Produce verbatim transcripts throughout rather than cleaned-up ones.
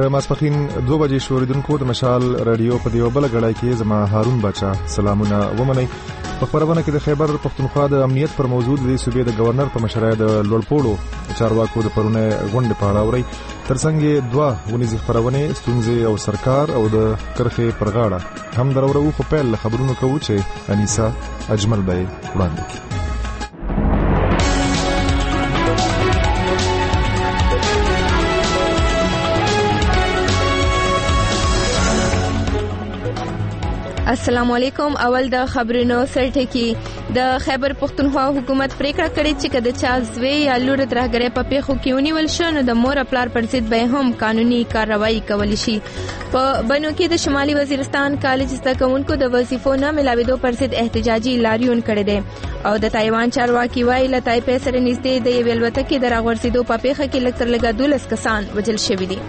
د ماسپخین دوه بجې شوریدونکو د مشال رادیو په دیو بل غړای کې زما هارون بچا سلامونه ومنئ. په خبرونه کې د خیبر پختونخوا د امنیت پر موضوع د صوبې د گورنر په مشرۍ د لوړپوړو چارواکو د پرونه غونډه پاړه اوري. ترڅنګ دوه ونیزي خبرونه ستونزې او سرکار او د کرخه پرغاړه هم درورو خو په خبرونو کوو چې انیسا اجمل به وړاندې کړي. السلام علیکم. اول د خبرونو سرټکی د خیبر پختونخوا حکومت پریکړه کړې چې کله چا زوی یا لور ترهګری په پیښو کې ونیول شو نو د مور خپل پر ضد به هم قانوني کارروایي کول شي. په بنو کې د شمالي وزیرستان کالج زده کوونکو د وظیفو نه ملاویدو پر ضد احتجاجي لاریون کړی دی او د تایوان چارواکي وايي له تایپې سره نږدې د یو الوتکې د راغورځېدو په پیښه کې لږ تر لږه دولس کسان وژل شوي دي.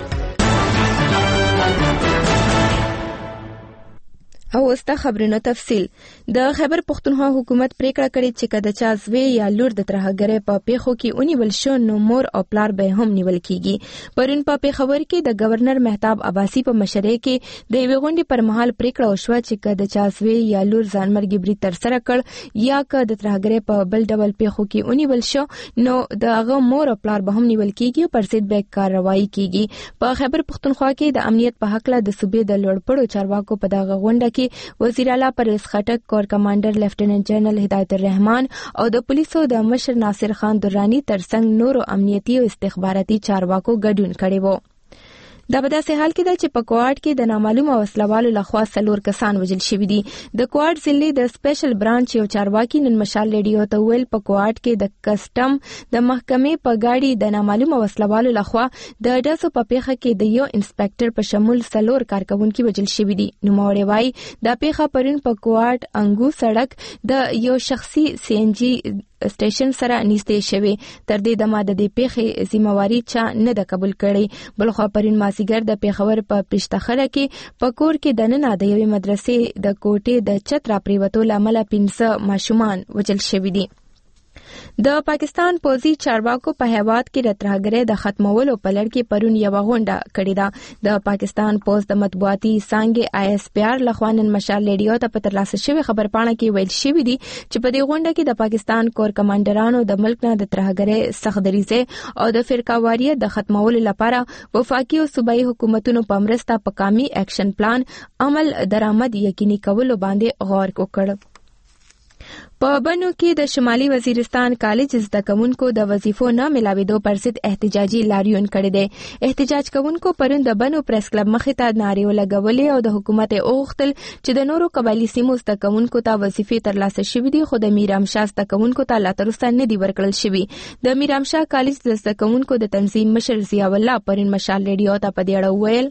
او وسته خبرونو تفصیل. د خیبر پختونخوا حکومت پریکړه کړې چې کله چا زوی یا لور د ترهګری په پیښو کې ونیول شو نو مور او پلار به هم نیول کیږي. پرون په پیښور کې د گورنر مهتاب عباسی په مشرۍ کې د یو غونډې پر مهال پریکړه وشوه چې کله چا زوی یا لور ځانمرګي برید تر سره کړ یا کله د ترهګری په بل ډول پیښو کې ونیول شو نو د هغه مور او پلار به هم نیول کیږي او پر ضد به کارروایي کیږي. په خیبر پختونخوا کې د امنیت په حق له د صوبې د لوړپوړو چارواکو په دغه غونډه کې وزیر اعلی پرویز خټک، کور کمانډر لیفټیننټ جنرال هدایت الرحمن او د پولیسو د مشر ناصر خان درانی ترڅنګ نورو امنیتي او استخباراتي چارواکو ګډون کړی وو. دا په داسې حال کې ده چې په کوارټ کې د نامعلومه وسلوالو لخوا څلور کسان وژل شوي دي. د کوارټ ضلع د سپیشل برانچ یو چارواکي نن مشال ریډیو ته ویل په کوارټ کې د کسټم د محکمې په گاډي د نامعلومه وسلوالو لخوا د ډزو په پیښه کې د یو انسپکټر په شمول څلور کارکونکي وژل شوي دي. نوموړی وايي دا پیښه پرون په کوارټ انګو سړک د یو شخصي سی ان جی سټیشن سره نږدې شوی. تر دې دمه د دې پیښې ذمہواری چا نه د قبول کړي. بلخو پرون مازیګر د پیښور په پښتخره کې په کور کې د نن د یوې مدرسې د کوټې د چت را پریوتو لامل پنځه ماشومان وژل شوي دي. د پاکستان پوځي چارواکو په هیواد کې د ترهګری د ختمولو په لړ کې پرون یو غونډه کړې ده. د پاکستان پوځ د مطبوعاتي څانګې آی اس پی آر لخوا نن مشال ریډیو ته په ترلاسه شوی خبرپاڼه کې ویل شوی دی چې په دې غونډه کې د پاکستان کور کمانډرانو د ملک نه د ترهګری سخت دریځ او د فرقه‌واریت د ختمولو لپاره وفاقي او صوبایي حکومتونو په مرسته په کامي اکشن پلان عمل درآمد یقیني کولو باندې غور وکړ. په بنو کې د شمالي وزیرستان کالج زده کوونکو د وظیفو نه ملاویدو پر ضد احتجاجي لاریون کړی دی. احتجاج کوونکو پرون د بنو پریس کلب مخې ته نارې ولګولې او د حکومت اوغتل چې د نورو قبایلی سیمو زده کوونکو ته وظیفې ترلاسه شوې دي خو د میرامشاه زده کوونکو ته لا تر اوسه نه دي ورکړل شوي. د میرامشاه کالج د زده کوونکو د تنظیم مشر ضیاء الله پرون مشال ریډیو ته په دې اړه وویل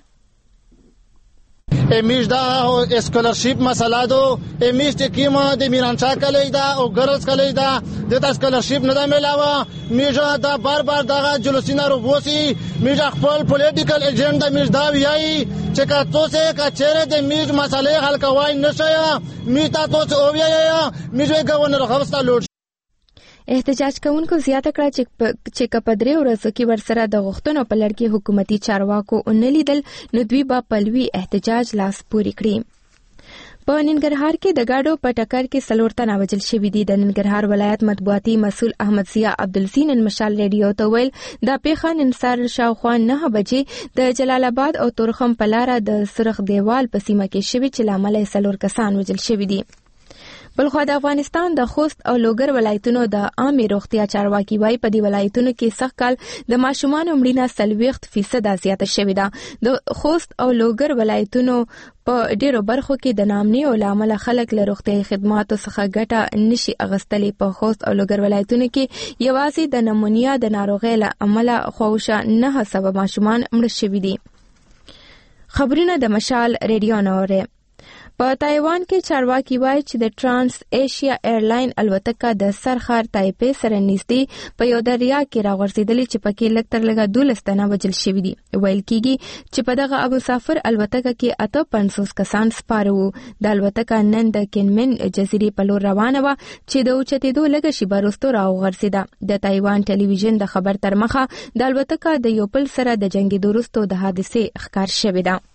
امیش دا اسکولرشپ مسئله دو امیش تکیم د میرانشاه کالج دا او گرلز کالج دا د اسکولرشپ نه ملاوه میجا دا بار بار دا جلوسینا رو بوسی میجا خپل پولیټیکل ایجنډا میج دا ویای چې کا توسه کا چیرې د میج مسئله حل کوای نشي میتا توسه او ویای میجوي گورنر خوستا لوټ. احتجاج کوونکو زیاته کړه چې کپدري ورځو کې ورسره د غوښتنو په لړ کې حکومتي چارواکو اونلیدل نو دوی به پلوي احتجاج لاس پوري کړي. په ننګرهار کې د گاډو په ټکر کې څلور تنه وژل شوي دي. د ننګرهار ولایت مطبوعاتي مسؤل احمد ضیاء عبدالزی نن مشال ریډیو ته ویل دا پیښه نن سهار شاوخوا نه بجې د جلال آباد او تورخم په لاره د سرخ دیوال په سیمه کې شوي چې لامل یې څلور کسان وژل شوي دي. بلخو د افغانستان د خوست او لوګر ولایتونو د عامه روغتیا چارواکي وايي په دې ولایتونو کې سخت کال د ماشومان مړینه سلويخت فیصد زیاته شوې ده. د خوست او لوګر ولایتونو په ډیرو برخو کې د نامني او لامل خلک له روغتیايي خدماتو څخه ګټه نشي اغستلې. په خوست او لوګر ولایتونو کې یوازې د نمونیا د ناروغۍ له امله خوښه نه سبب ماشومان مړ شوي دي. خبرونه د مشال ریډیو نوره. په تایوان کې چارواکي وایي چې د ترانس ایشیا ایرلاین الوتکه د سرخار تایپی سره نږدې په یو دریا کې راغورځېدلې چې پکې لږ تر لږه دولس تنه وژل شوي دي. ویل کېږي چې په دغه ابوسافر الوتکه کې اته پنځوس کسان سپاره وو. د الوتکه نن د کینمن جزیرې په لور روانه وه چې د اوچتېدو لږه شېبه وروسته راوغورځېده. د تایوان ټلویزیون د خبر تر مخه د الوتکه د یو بل سره د جنګېدو وروسته د حادثې ښکار شوې ده.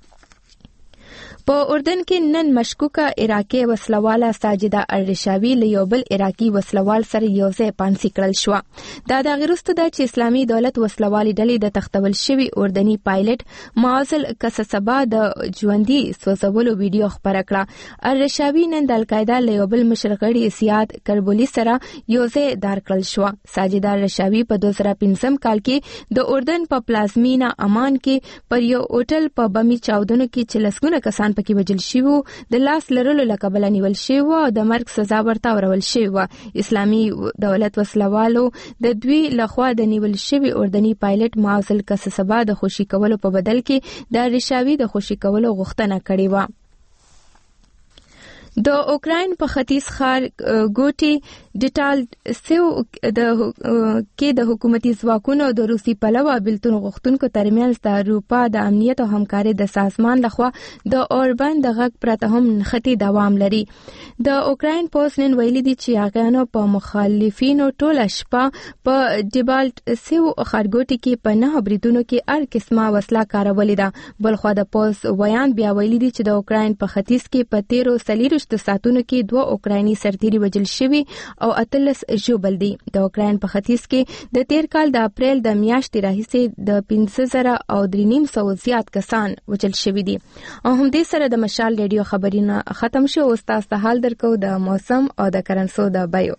په اردن کې نن مشکوکه عراقي وسلواله ساجده الرشاوي له یو بل عراقي وسلوال سره یو ځای پانسي کړل شو. دا د غیرستو د چې اسلامي دولت وسلوالي ډلې د تختول شوی اردني پایلټ معزل کسسبا د ژوندۍ سوځولو ویډیو خبره کړه. الرشاوي نن د القاعده له یو بل مشر غړي سیاد کربولي سره یو ځای دار کړل شو. ساجده الرشاوي په دوه زره پنځم کال کې د اردن په پلازمینا امان کې پر یو هوټل په بمي چاودنو کې چې لسګونه کسان پکې وژل شوي د لاس لرلو له کبله نیول شوي او د مرګ سزا ورته ورول شوې وه. اسلامي دولت وسلوالو د دوی لخوا د نیول شوي اردني پایلټ معزل کسسبا د خوشي کولو په بدل کې د رشاوي د خوشي کولو غوښتنه کړې وه. د اوکراین په ختیځ ښار ګوټي ډیټال سیو د کې د حکومتي ځواکونو د روسي پلوه بېلتون غوښتونکو ترمنځ د اروپا د امنیت او همکارۍ د سازمان لخوا د اوربند د غږ پرته هم نښتې دوام لري. د اوکراین پوسټ نن ویلي دي چې هغوی په مخالفینو ټوله شپه په ډیټال سیو ښارګوټي کې په نهه بریدونو کې هر قسمه وسله کارولې ده. بلخوا د پوسټ ویان بیا ویلي دي چې د اوکراین په ختیځ کې په تیرو څلېرویشتو ساعتونو کې دوه اوکرایني سرتیري وژل شوي او اتلس ژوبل دي. د اوکراین په ختیځ کې د تیر کال د اپریل د میاشتې راهیسې د پنځه زره او درې نیم سوه زیات کسان وژل شوي دي. او همدې سره د مشال ریډیو خبرونه ختم شو. اوس تاسو ته حال درکو د موسم او د کرنسو د بیو.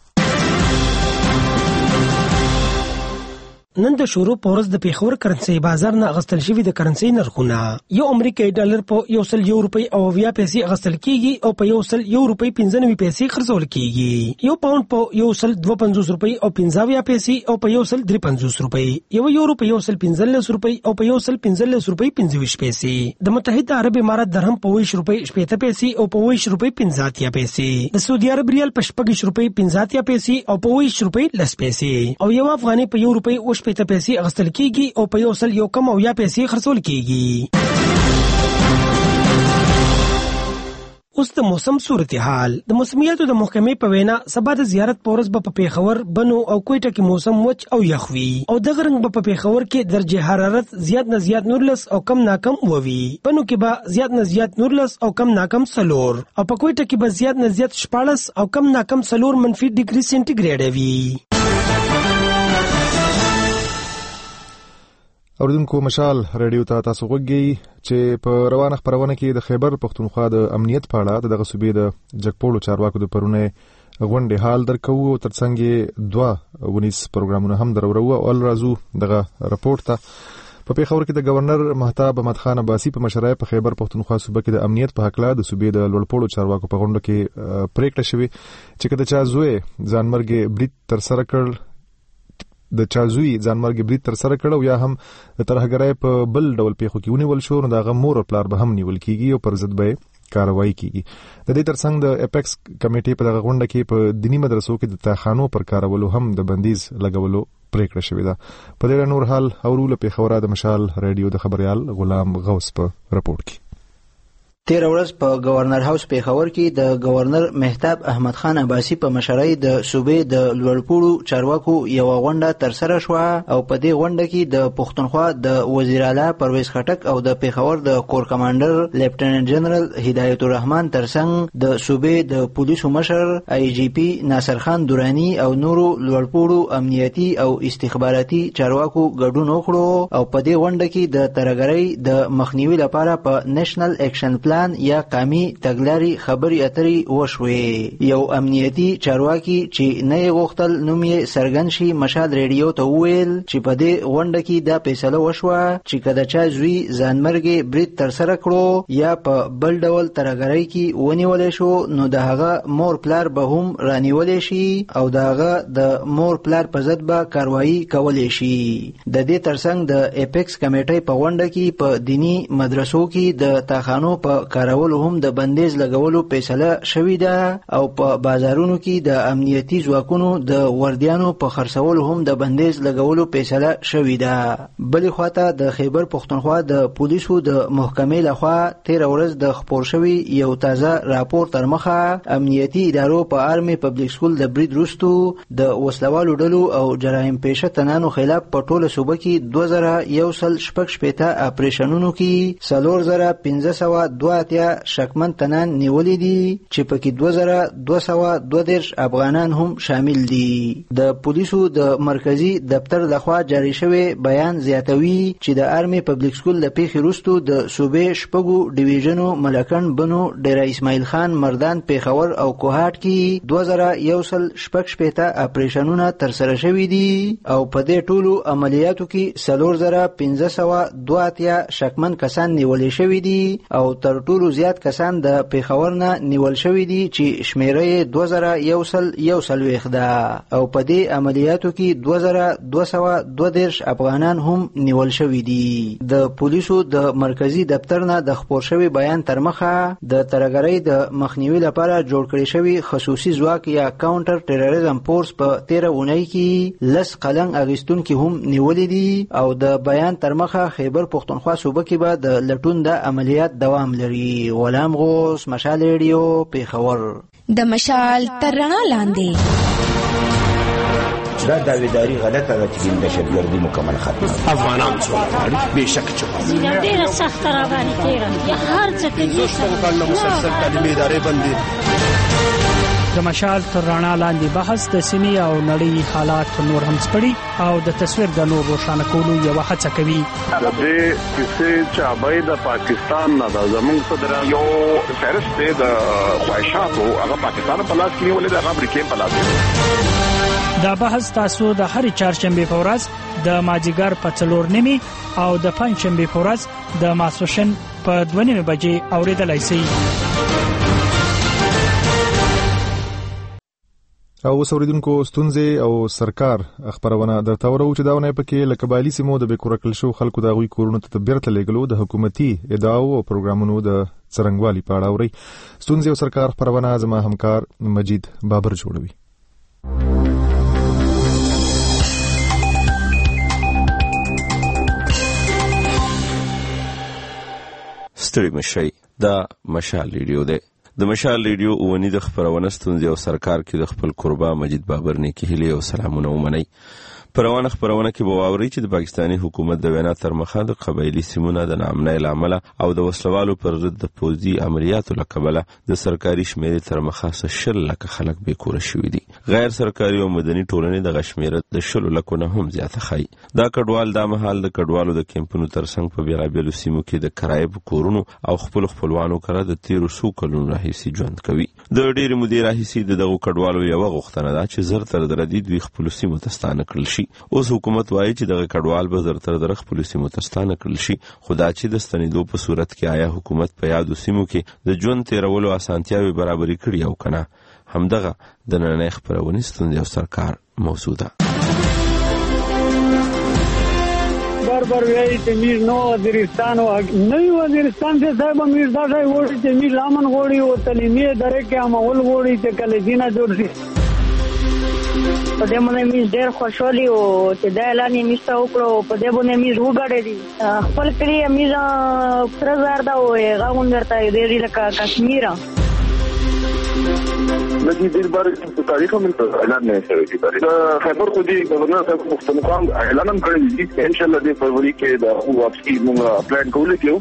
نن د شروع په ورځ د پیښور کرنسي بازار نه اغستل شوی د کرنسي نرخونه یو امریکایي ډالر په یو سل یو روپۍ او اویا پیسې اغستل کیږي او په یو سل یو روپۍ پنځه نوي پیسې خرڅول کیږي. یو پاوند په یو سل دوه پنځوس روپۍ او پنځه اویا پیسې او په یو سل درې پنځوس روپۍ. یو یورو په یو سل پنځلس روپۍ او په یو سل پنځلس روپۍ پنځه ویشت پیسې. د متحده عرب امارات درهم په ویشت روپۍ شپېته پیسې او په ویشت روپۍ پنځه اتیا پیسې. د سعودي عرب ریال په شپږ روپۍ پنځه اتیا پیسې او په ویشت روپۍ لس پیسې. او یو افغاني په یو روپۍ او شپېته پیسې اغستل کیږي او په یو سل یو کم او یا پیسې خرڅول کیږي. اوس د موسم صورتحال. د موسمیاتو د محکمې په وینا سبا د زیارت په ورځ به په پیښور، بنو او کوټه کې موسم وچ او یخ وي او دغه رنګ به په پیښور کې درجه حرارت زیات نه زیات نورلس او کم ناکم ووي. بنو کې به زیات نه زیات نورلس او کم ناکم څلور او په کوټه کې به زیات نه زیات شپاړس او کم ناکم څلور منفي ډیګري سنټیګریډ وي. اوریدونکو مشال ریډیو ته تاسو غوږی چې په روانه خبرونه کې د خیبر پښتونخوا د امنیت په اړه دغه صوبې د جګپوړو چارواکو د پرونه غونډې حال درکو. ترڅنګ دوه ونیس پروګرامونه هم درورو او الرازو دغه راپورټ ته په پیښور کې د گورنر مهتاب احمد خان عباسی په مشرۍ په خیبر پښتونخوا صوبه کې د امنیت په حق له د صوبې د لوړپوړو چارواکو په غونډه کې پریکړه شوې چې کله چا زوی ځانمرګ برید تر سره کړ د چازوی ځانمرګ برید تر سره کړو یا هم د ترهګرۍ په بل ډول پیښو کې ونیول شو نو دغه مور او پلار به هم نیول کیږي او پر ضد به کاروایی کیږي. د دې ترڅنګ د اپیکس کمیټې په دغه غونډه کې په دینی مدرسو کې د تاخانو پر کارولو هم د بندیز لګولو پریکړه شوې ده. په دې نور حال اورول پیښور د مشال ریډیو د خبريال غلام غوث په راپورټ کې. تیر ورځ په گورنر هاوس پیښور کې د گورنر مهتاب احمد خان عباسی په مشرۍ د صوبې د لوړپوړو چارواکو یو غونډه تر سره شو او په دې غونډه کې د پښتونخوا د وزیر اعلی پرویز خټک او د پیښور د کور کمانډر لیفټیننټ جنرال هدایت الرحمن ترڅنګ د صوبې د پولیسو مشر آی جی پی ناصر خان دورانی او نورو لوړپوړو امنیتي او استخباراتي چارواکو ګډون وکړو او په دې غونډه کې د ترهګرۍ د مخنیوي لپاره په نېشنل اکشن پلان یا قومي تګلارې خبرې اترې وشوې. یو امنیتي چارواکي چې نه یې غوښتل نوم یې څرګند شي مشال ریډیو ته وویل چې په دې غونډه کې دا فیصله وشوه چې که د چا زوی ځانمرګي برید ترسره کړو یا په بل ډول ترهګرۍ کې ونیولی شو نو د هغه مور پلار به هم رانیولی شي او د هغه د مور پلار په ضد به کاروایی کولی شي. د دې ترڅنګ د اپیکس کمیټې په غونډه کې په دینی مدرسو کې د تاخانو په کارولو هم د بندیز لګولو فیصله شوې ده او په بازارونو کې د امنیتي ځواکونو د وردیانو په خرڅولو هم د بندیز لګولو فیصله شوې ده. بلې خواته د خیبر پښتونخوا د پولیسو د محکمې لخوا تیر ورځ د خپور شوی یو تازه راپور تر مخه امنیتي ادارو په آرمي پبلک سکول د برید وروستو د وسلوالو ډلو او جرایم پیشه تنانو خلاف په ټوله صوبه کې دوه زره یو سل شپږ شپېته اپریشنونو کې څلور زره پنځه سوه دوه اتیا شکمن تنان نیولې دي چې پکې دوه زره دوه سوه دوه دېرش افغانان هم شامل دي. د پولیسو د مرکزی دفتر لخوا جاری شوی بیان زیاتوي چې د آرمي پبلک سکول د پیښې وروستو د صوبې شپږو ډیویژنو ملکن بنو ډیره اسماعیل خان مردان پیښور او کوهاټ کې دوه زره یو سل شپږ شپېته اپریشنونه ترسره شوي دي او په دې ټولو عملیاتو کې څلور زره پنځه سوه دوه اتیا شکمن کسان نیولې شوي دي او تر ټولو زیات کسان د پیښور نه نیول شوي دي چې شمیره یې دوه زره یو سل یو څلوېښت ده او په دې عملیاتو کې دوه زره دوه سوه دوه دېرش افغانان هم نیول شوي دي. د پولیسو د مرکزی دفتر نه د خپور شوی بیان تر مخه د ترهګرۍ د مخنیوي لپاره جوړ کړی شوی خصوصي ځواک یا کاونټر ټیرریزم فورس په تیره اونۍ کې لس قلنګ اغیستونکي هم نیولې دي او د بیان تر مخه خیبر پښتونخوا صوبه کې به د لټون د عملیات دوام لري. غلام غوث، مشال ریډیو، پیښور. د مشال تر رڼا لاندې دا داویداری غلطه ده چې د دهشتګردي مکمل ختمه افغانان څو غواړي بېشک چې ډېره سخته راباندې تېره یا هر څه کې څو کال مسلسل تعلیمي ادارې بندي. د مشال تر رڼا لاندې بحث د سیمې او نړۍ حالات نور هم سپړي او د تصویر د نور روښانه کولو یوه هڅه کوي. د دې کیسې چابې د پاکستان نه د زموږ صدر یو فهرست دی د خواهشاتو هغه پاکستان په لاس کې نیولې ده، هغه امریکې په لاس کې. دا بحث تاسو د هرې چهارشنبې په ورځ د مازدیګر په څلور نیمې او د پنجشنبې په ورځ د ماسپښین په دوه نیمې بجې اورېدلی شئ. او اوسوریدونکو ستونزې او سرکار خبرونه درته ورو چې داونه پکې لکه بالي سیمو د بیکورکل شو خلکو د غوي کورونو ته بیرته لګلو د حکومتي ادعاو او پروګرامونو د څرنګوالي په اړه اوري. ستونزې او سرکار خبرونه زما همکار مجید بابر جوړوي. ستړي مشي دا مشال ریډیو ده. د مشال ریډیو اونی د خبرونه ستونزې او سرکار کې د خپل قربا مجید بابر نه کې هلي او سلامونه ومني. پروانه خبرونه کې بواوري چې د پاکستاني حکومت د وینا تر مخه د قبایلی سیمونه د نامنۍ لامل او د وسلوالو پر ضد د پوځي عملیاتو لکبله د سرکاري شمیرې تر مخه شل لک خلک بیکور شوي دي. غیر سرکاري او مدني ټولنې د غشمیره د شل لکو نه هم زیاته خای. دا کډوال د محل د کډوالو د کیمپونو ترڅنګ په بیلابیلو سیمو کې د کرایب کورونو او خپل خپلوانو کړه د تیرو سو کلونو راهیسي ژوند کوي. د ډېر مدیر راهیسي دغه کډوالو یو غوښتنه ده چې زر تر درې دوی خپل سیمو ته ستانه کړل شي. اوس حکومت وایي چې دغه کډوال به زر تر درخ پولیسي متستانه کړل شي. خدا چې د ستنېدو په صورت کې آیا حکومت په یادو سیمو کې د ژوند تیرولو اسانتیاوي برابرې کړي او کنه. همدغه د نړۍ خبرونه ستوندي او سرکار موضوع ده. بر وی چې میر نو وزیرستان او نوی وزیرستان چې صاحب میر دا ځای وړي چې میر لامن وړي او تعلیمي درې کې عمل وړي چې کله دینه جوړ شي. په دې باندې مې ډېر خوشحالي او چې دا اعلان یې میسته وکړو. په دې باندې مې وګړې خپل کلی مې تر زار دا وې غاون درته دې لکه کشمیر لدی دیر بار تاریخ هم اعلان نه شوی دی. دا خبر خو دی گورنر صاحب پښتونخوا اعلان هم کړی دی ان شاء الله د فروری کې دا واپسی موږ پلان کوو کېو.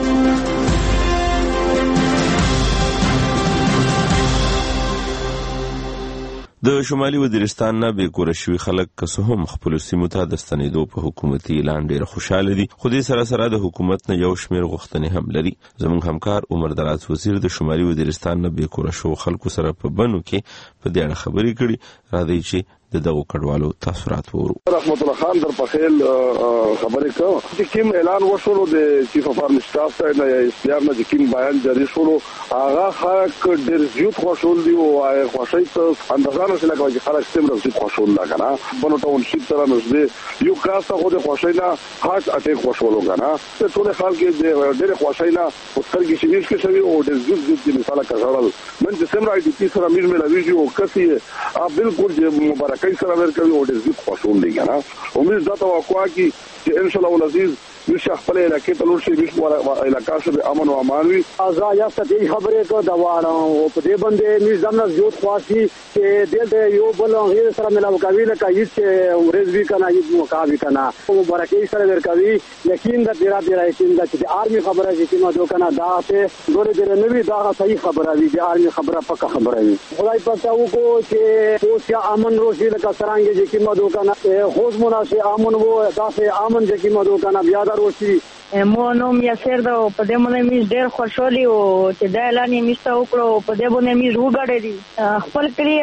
د شمالي وزیرستان نه بیکور شوي خلک که هم خپل سیمو ته د ستنېدو په حکومتي اعلان ډېر خوشاله دي، خو دې سره سره د حکومت نه یو شمېر غوښتنې هم لري. زموږ همکار عمر دراز وزیر د شمالي وزیرستان نه بیکور شو خلکو سره په بنو کې په دې اړه خبرې کړي. راځي چې د دغو کډوالو تاثرات وورو. رحمت الله خان در پخیل خبرې کوم چې کوم اعلان وشولو د چیف اف آرمی سټاف ته نه استیار نه کوم بیان جاری شولو هغه خلک ډېر زیات خوشحال دي او خوشحالي ته اندازه نه لګوي چې خلک څومره زیات خوشحال لا کنه بنو ټاون شي تر نږدې یو کاسه خو د خوشحالي نه هارت اٹیک وشولو کنه ته ټول خلک ډېر خوشحالي نه سترګې شي چې شوی او د زیات زیات مثال کړل من چې څومره اې ډي پی سره مې ملاوي او کسي بالکل چې مبارکۍ سره ورکوي او د زیات خوشحال دي کنه امید ده توقع کی چې ان شاء الله العزیز مشه خپل علاقې ته لور شي مشه علاقې شه امن او امان وي ازا یا ستې خبرې کو دا واره او په دې باندې نظام نه زیات خاصي چې د یو بل غیر سره ملاو کوي لکه هیڅ ورز وی کنه هیڅ مقابله کنه مبارکۍ سره ورکوي یقین دا ډیر ډیر یقین دا چې آرمي خبره چې ما دوه کنه دا ته ګورې ډیر نوې دا صحیح خبره وي د آرمي خبره پکا خبره وي خدای پاک او کو چې اوسه امن روشي لکه سرانګي چې ما دوه کنه خوش مناسب امن وو دا سه امن چې ما دوه کنه بیا روشي مو نوم یاسر دا په دې باندې مې ډېر خوشحالي او چې دا اعلان یې میسته وکړو په دې باندې مې وګړې خپل کلی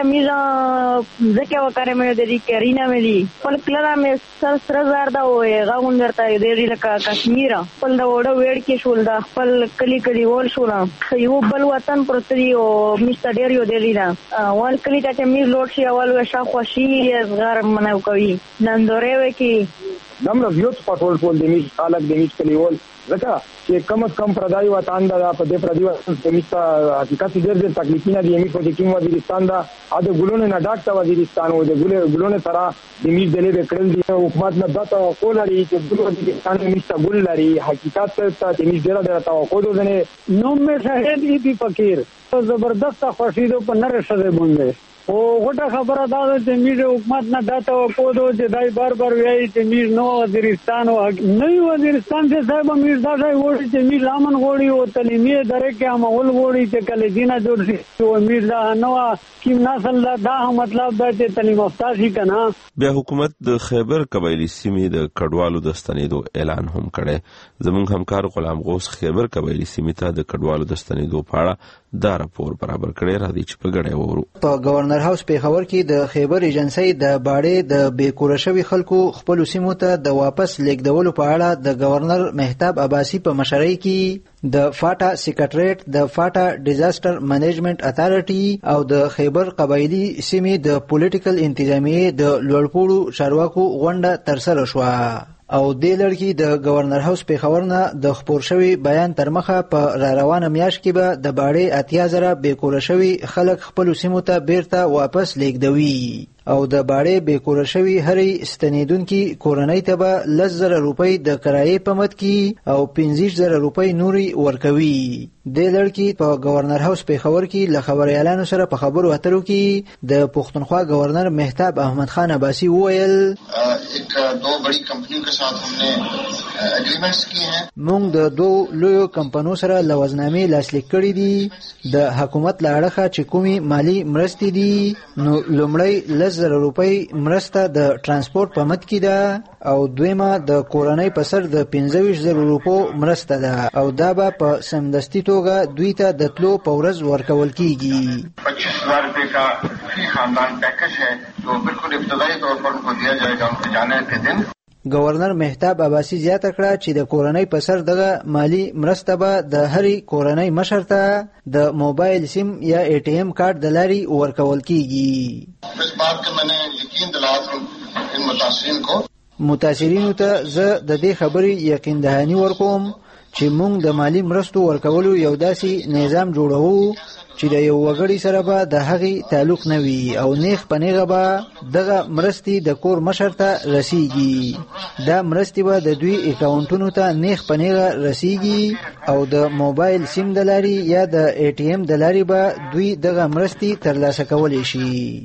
مې ځکه وکړې مې د دې کرینا مې دي خپل کله مې سر سر زار دا او غاون درته دې لکه کشمیر خپل دا وړو وړ کې شول دا خپل کلی کلی ول شو یو بل وطن پرتري او میسته ډېر یو دی دا وال کلی ته مې لوټ شي اول وشا خوشي زغر منو کوي نندورې وکي دمر زیات پټول ټول د میش خلک د میش کلیول ځکه چې کم از کم پردای وطن دا په دې پردای وطن د میش حقیقت ډېر ډېر تکلیفونه دي میش په دې کې وزیرستان دا د ګلونو نه ډاکټر وزیرستان او د ګلونو سره د میش د لې کړل دي حکومت نه دته کولري چې ګلونو د وزیرستان میش ته ګل لري حقیقت ته د میش ډېر ډېر توقع ده نو مې شاهد دي فقیر زبردست خوشیدو په نره شوه باندې او غټه خبره دا ده چې میډ حکومت نه داته وکړو چې دای بار بار وایي چې میډ نو وزیرستان او نوی وزیرستان چې صاحب میډ دا ځای وړي چې میډ لامن وړي او تعلیمي ادارې کې عمل وړي چې کله دینه جوړ شي او میډ دا نو کیم نسل دا مطلب دا چې تعلیم یافته شي کنه. بیا حکومت د خیبر قبایلی سیمې د کډوالو د ستنېدو اعلان هم کړي. زموږ همکار غلام غوث خیبر قبایلی سیمې ته د کډوالو د ستنېدو په اړه دا راپور برابر کړی را دي چې په ګډه وورو. په گورنر هاوس پیښور کې د خیبر ایجنسی د باړې د بیکوره شوي خلکو خپل سیمو ته د واپس لیږدولو په اړه د گورنر مهتاب عباسي په مشرۍ کې د فاټا سیکریټریټ د فاټا ډیزاستر منیجمنت اتھارټي او د خیبر قبایلی سیمې د پولیټیکل انتظامیې د لوړپوړو چارواکو غونډه ترسره شوه او دې لړ کې د گورنر هاوس پیښور نه د خپور شوي بیان تر مخه په را روانه میاشت کې به د باړې اتیا زره بیکوره شوي خلک خپلو سیمو ته بیرته واپس لیږدوي او د باړې بیکوره شوي هرې ستنېدونکي کورنۍ ته به لس زره روپۍ د کرایې په مد کې او پنځه زره روپۍ نوري ورکوي. دې لړ کې په گورنر هاوس پیښور کې له خبریالانو سره په خبرو اترو کې د پښتونخوا گورنر مهتاب احمد خان عباسي وویل ایک دو بڑی کمپنیوں کے ساتھ ہم نے اگریمنٹس کیے ہیں. موږ د دوو لویو کمپنیو سره لوازنامې لاسلیک کړي دي. د حکومت له اړخه چې کومې مالی مرستې دي نو لومړی لس زره روپۍ مرسته د ترانسپورت په مد کې ده او دویمه د کورنۍ په سر د پنځه ویشت زره روپو مرسته ده او دا به په سمدستي توګه دوی ته د تلو په ورځ ورکول کیږي. پچیس ہزار روپے کا فی خاندان پیکج ہے جو بالکل ابتدائی طور پر ان کو دیا جائے گا ان کو جانے کے دن. گورنر مهتاب عباسي زیاته کړه چې د کورنۍ په سر دغه مالی مرسته به د هرې کورنۍ مشر ته د موبایل سیم یا ای ټي ایم کارت د لارې ورکول کیږي. اس بات کا میں نے یقین دلایا تھا ان متاثرین کو متاثرینو ته زه د دې خبرې یقین دهانی ورکوم چې موږ د مالی مرستو ورکولو یو داسې نظام جوړوو چې د یو وګړي سره به د هغې تعلق نه وي او نیغ په نیغه به دغه مرستې د کور مشر ته رسیږي. دا مرستې به د دوی اکاونټونو ته نیغ په نیغه رسیږي او د موبایل سیم د لارې یا د ای ټي ایم د لارې به دوی دغه مرستې ترلاسه کولی شي.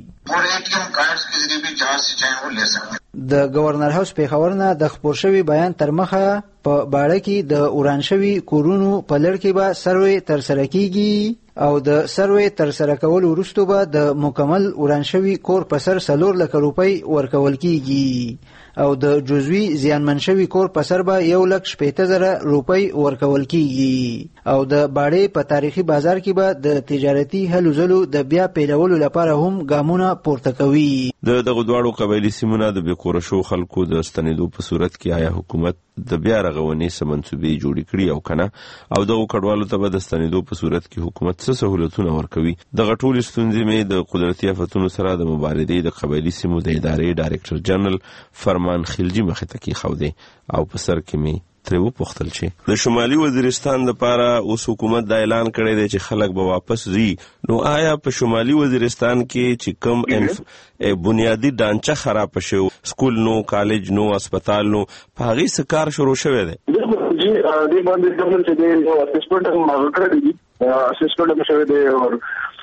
د گورنر هاوس پیښور نه د خپور شوي بیان تر مخه په باړه کې د وران شوي کورونو په لړ کې به سروې ترسره کیږي او د سروې ترسره کولو وروسته به د مکمل وران شوي کور په سر څلور لکه روپۍ ورکول کیږي او د جزوي زیانمن شوی کور په سر به یو لک شپېته زره روپۍ ورکول کیږي او د باړې په تاریخي بازار کې به د تجارتي هلو ځلو د بیا پیلولو لپاره هم ګامونه پورته کوي. د دغه دواړو قبایلي سیمونو د بې کوره شو خلکو د ستنېدو په صورت کې آیا حکومت د بیا رغونې څه منصوبې جوړې کړي او کنه او دغو کډوالو ته به د ستنېدو په صورت کې حکومت څه سهولتونه ورکوي. دغه ټولې ستونزې مې د قدرتي آفتونو سره د مبارزې د قبایلي سیمو د ادارې ډایرکټر جنرال فرمان خلجي مخې ته کېښودې او په سر کې مې ترې وپوښتل چې د شمالي وزیرستان لپاره اوس حکومت دا اعلان کړی دی چې خلک به واپس ځي، نو آیا په شمالي وزیرستان کې چې کوم بنیادی ډانچه خراب شوی، سکول نو، کالج نو، اسپیټال نو، په هغې څه کار شروع شوی دی؟ جی دې باندې ګورنمنټ چې دی اسسمنټ هم هغه کړی دی، اسسمنټ هم شوی دی او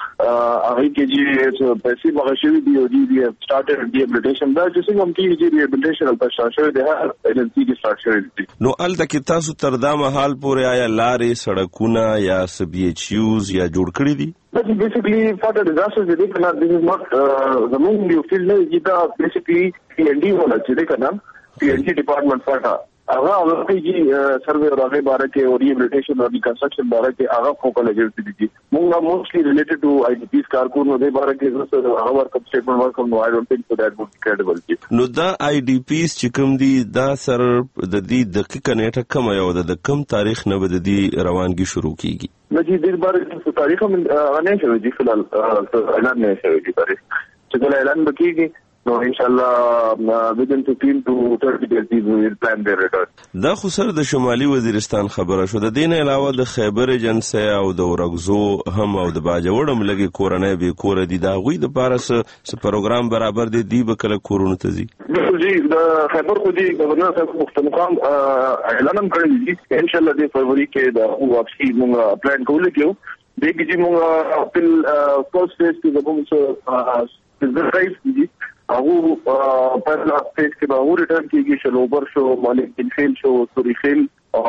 هغه کې چې پیسې هغه شوی دی او دی سٹارټډ ریهابلیټیشن دا چې څنګه هم کېږي ریهابلیټیشن او تاسو شوی دی هر ایجنسی کې سٹارټ شوی دی. نو الته کې تاسو تر دا مهال پورې آیا لارې، سړکونه یا سبي ایچ یوز یا جوړ کړی دي؟ But basically, for the disasters, they cannot. This is not uh, the main you feel like it. Basically, P N D वाला चीज़ें करना, P N D department पर था. आगा अगर की सर्वे और आगे बारे के और रिहेबिलिटेशन और रिकंस्ट्रक्शन बारे के आगा फोकल एजेंसी दी थी. मुंगा mostly related to I D Ps कारकुन और दे बारे के जो आगा वर्क स्टेटमेंट वर्क हम I don't think so that would be credible. नो दा I D Ps चिकम दी दा सर ददी दक्की कनेक्ट कम आया होता द कम तारीख न बददी रवानगी शुरू कीगी. जी इस बार तारीख में नहीं शो जी फिलहाल ऐलान नहीं शो जी तारीख चलो ऐलान बकीगी नो इंशाल्लाह within fifteen to thirty days we will plan their return. دا خو سره د شمالي وزیرستان خبره شو. د دین علاوه د خیبر ایجنسی او د ورغزو هم او د باجوړم لګي کورنۍ به کور دي دا غوي د پارس س پروګرام برابر دي دی بکله کورونه ته زی. جی د خیبر خو دي گورنر صاحب مختمقام اعلان هم کړی دي ان شاء الله د فروری کې د واپسی موږ پلان کول کېو. دغه چې موږ خپل فرست فیز کې د کوم څه د رایس دي هغه په لاس فیز کې به ورټن کېږي شلوبر شو، مالک خیل شو، سوري خیل او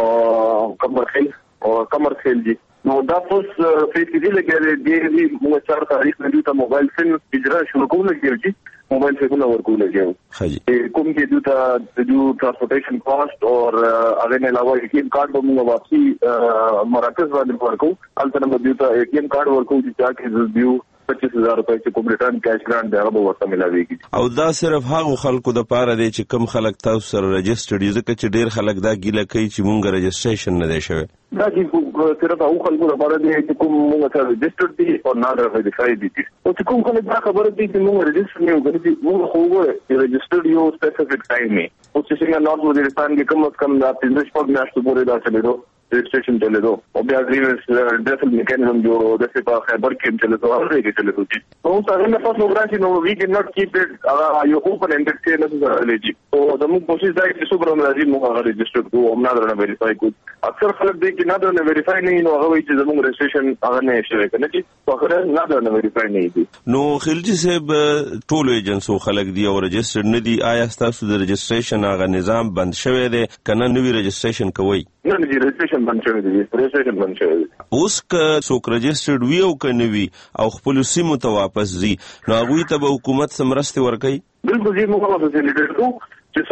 کمر خیل او کمر خیل دي. نو دا اوس فیز کې لګیږي د دې موږ چار تاریخ نه د موبایل فون اجرا شروع کوو لګیږي موبایل فون ورکول لګیږي کوم کې د د جو ټرانسپورټیشن کاست او هغه نه علاوه یې کارت به موږ واپسی مراکز باندې ورکو البته موږ د اے ټی ایم کارت ورکو چې چې دیو पच्चीस हजार रुपए چې کوم ریټرن کیش ګرانټ دی هغه ورته ملاويږي. او دا صرف هغه خلکو د پاره دی چې کم خلک تاسو سره رجسټرډ دي ځکه چې ډیر خلک دا ګیله کوي چې مونږ رجسټریشن نه دی شوی. دا چې صرف هغه خلکو لپاره دی چې کوم مونږ سره رجسټرډ دي او نه رجسټرډ دي. او چې کوم خلک دا خبره دي چې مونږ رجسټر نه یو غوړي مونږ خو وګورئ رجسټرډ یو سپیسیفیک ټایم نه او چې څنګه نورث وزیرستان کې کم از کم دا پنځه شپږ میاشتې پورې دا چلیدو رجسٹریشن چلے دو او بیا گریونس ډیفل میکانیزم جوړو د څه په خیبر کې چلے دو هغه کې چلے دو نو څنګه نه پاسو وګرځي نو وی کین ناٹ کیپ اٹ هغه یو اوپن انډ کې نه سره او د موږ کوشش دا چې څومره راځي موږ هغه رجسټر کوو او نه درنه ویریفای کوو. اکثر خلک دې کې نه درنه ویریفای نه نو هغه وایي چې زموږ رجسټریشن هغه نه شوی کنه چې په خره نه درنه ویریفای نه دي. نو خلجی صاحب ټول ایجنسو خلک دی او رجسټر نه دي، آیا تاسو د رجسټریشن هغه نظام بند شوی دی کنه نوې رجسټریشن کوي؟ نه نه رجسټریشن بند شوی دی. رجسټریشن بند شوی دی. اوس که څوک رجسټرډ وي او کنه وي او خپل سیمو ته واپس ځي نو هغه ته به حکومت سمرسته ورکړي؟ بالکل جی موږ هغه فیسیلیټیټ کوو چې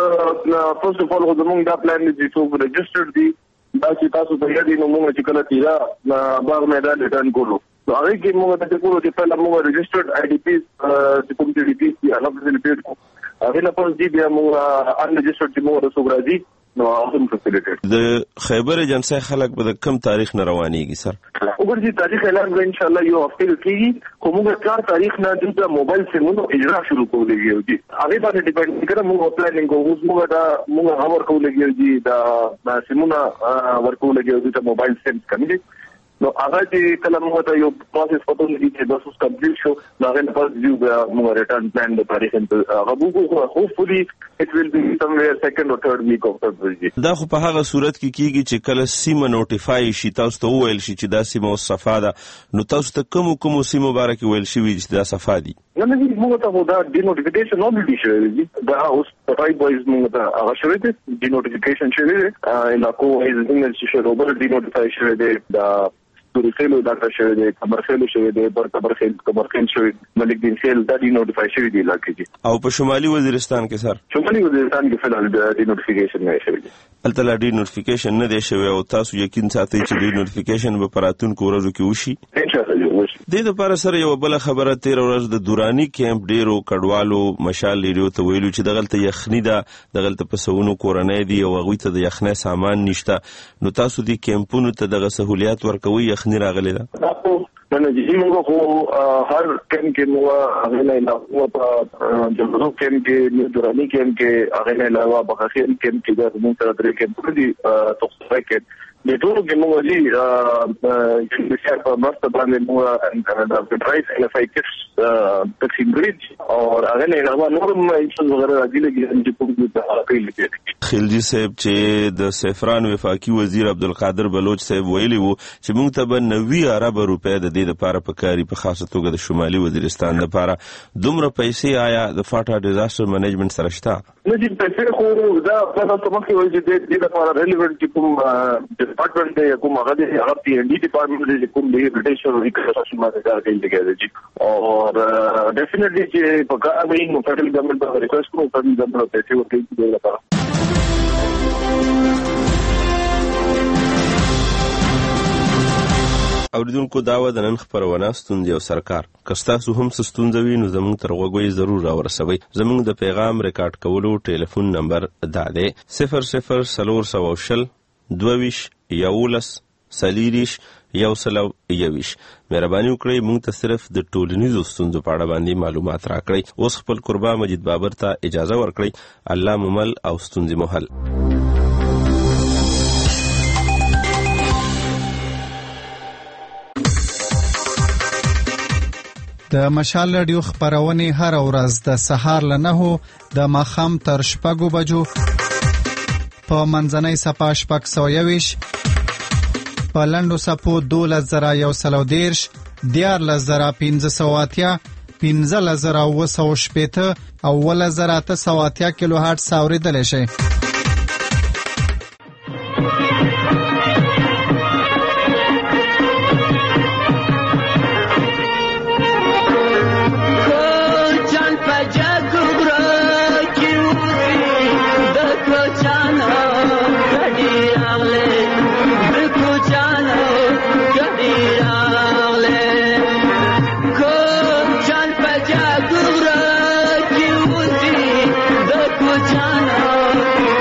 څوک فرست اف اول خو زموږ دا پلان دی چې څوک رجسټرډ دي دا چې تاسو ته یاد دي نو موږ چې کله تیرا باغ میدان ریټرن کوو نو هغه کې موږ ته کوو چې په موږ رجسټرډ آی ډي پیس چې کوم ډي پی سي هغه فیسیلیټیټ کوو هغه نه پوس دي بیا موږ ان رجسټرډ چې موږ رسوب راځي نو هغه فیسیلیټیټ. د خیبر ایجنسی خلک به د کم تاریخ نه روانيږي سر؟ وګورئ تاریخ اعلان ان شاء الله یو هفته کېږي خو موږ چار تاریخ نه د موبایل سیمونو اجرا شروع کولېږي هغه باندې ډیپند کوي موږ پلانینګ کوو موږ دا موږ هاور کولېږي دا سیمونه ورکولېږي د موبایل سیم کمې نو هغه چې کله موږ ته یو پروسس پته لګي چې دا څه کمپلیټ شو دا غن پاس دیو موږ ریټرن پلان د تاریخ هغه وګورو هوپفلی اټ ویل بی سم ویر سیکنډ او تھرد ویک اف فبروري. دا خو په هغه صورت کې کیږي چې کله سیمه نوټیفای شي تاسو ته وویل شي چې دا سیمه صفا ده نو تاسو ته کوم کوم سیمه مبارک ویل شي چې دا صفا دي؟ نه نه موږ ته دا دی نوټیفیکیشن اوريدي شوی دا اوس پای بویز موږ ته هغه شوی دی دی نوټیفیکیشن شوی دی علاقو ایز انګل چې شروع دی نوټیفای شوی دی دا تورخیل ډاکټر شوی دی کمرخیل شوی دی پر کمرخیل کمرخیل شوی ملک دین خیل د ډي نوټیفای شوی دی علاقې او په شمالي وزیرستان کې سر شمالي وزیرستان کې فلحال د ډي نوټیفیکیشن نه شوی دی البته ډي نوټیفیکیشن نه دی شوی او تاسو یقین ساتئ چې ډي نوټیفیکیشن به پراتونکو ورځو کې وشي ان شاء الله وشي د دې لپاره سره یو بل خبره تیر ورځ د دورانی کیمپ ډیرو کډوالو مشال لیډیو ته ویلو چې دغلته یخنی ده دغلته په سونو کورنۍ دی او غوي ته د یخنۍ سامان نشته نو تاسو دې کیمپونو ته دغه سہولیات ورکوي یخنی راغلی ده نن چې موږ خو هر کم کې نو هغه نه علاوه په جمهور کم کې نو دورانی کم کې هغه نه علاوه په خیر کم کې د موږ سره درې کم په دې توګه کې د ټولو کې موږ دي چې د شهر په مرسته باندې موږ د ډرایو ال اف آی کټس تقسیم کړی او هغه نه علاوه نور هم وغیرہ راځي لګي چې په دې ته راځي خلجی صاحب چې د سفران وفاقي وزیر عبدالقادر بلوچ صاحب ویلي وو چې موږ ته به نوي ارب روپے د دې لپاره پکاري په خاصه توګه د شمالي وزیرستان لپاره دومره پیسې آیا د فاټا ډیزاستر منیجمنت سره شته نه چې پیسې خو دا په تاسو کې وایي چې د دې لپاره ریلیونت چې کوم ډپارټمنټ دی کوم هغه دی هغه پی ان ډي ډپارټمنټ دی کوم دی ریټیشن او ریکرشن باندې کار کوي لګیږي او ډیفینیټلی چې په کار باندې نو فدرل ګورنمنت باندې ریکوست کوو فدرل ګورنمنت پیسې ورکوي د دې لپاره اوریدونکو داوا د نن خبرونه ستوندې او سرکار کستاسو هم ستوندوي نو زموږ تر غوږی ضرور راورسوي زموږ د پیغام ریکارډ کولو ټلیفون نمبر دا دی صفر صفر سلور سو شل دوویش یولس سلیریش یو سلو یویش مهرباني وکړئ موږ ته صرف د ټولنیزو ستونزو په اړه باندې معلومات راکړئ اوس خپل قربا مجید بابر ته اجازه ورکړئ الله ممل او ستونزې محل د مشال رادیو خبرونه هر ورځ د سهار له نهو د ماښام تر شپږو بجو په منځنۍ صفه شپږ سوه یویش په لنډو صفو دولس زره یو سلو دېرش دیارلس زره پنځه سوه اتیا پنځلس زره اووه سوه شپېته او اوولس زره اته سوه اتیا کیلو هرټز اورېدلی شئ Jana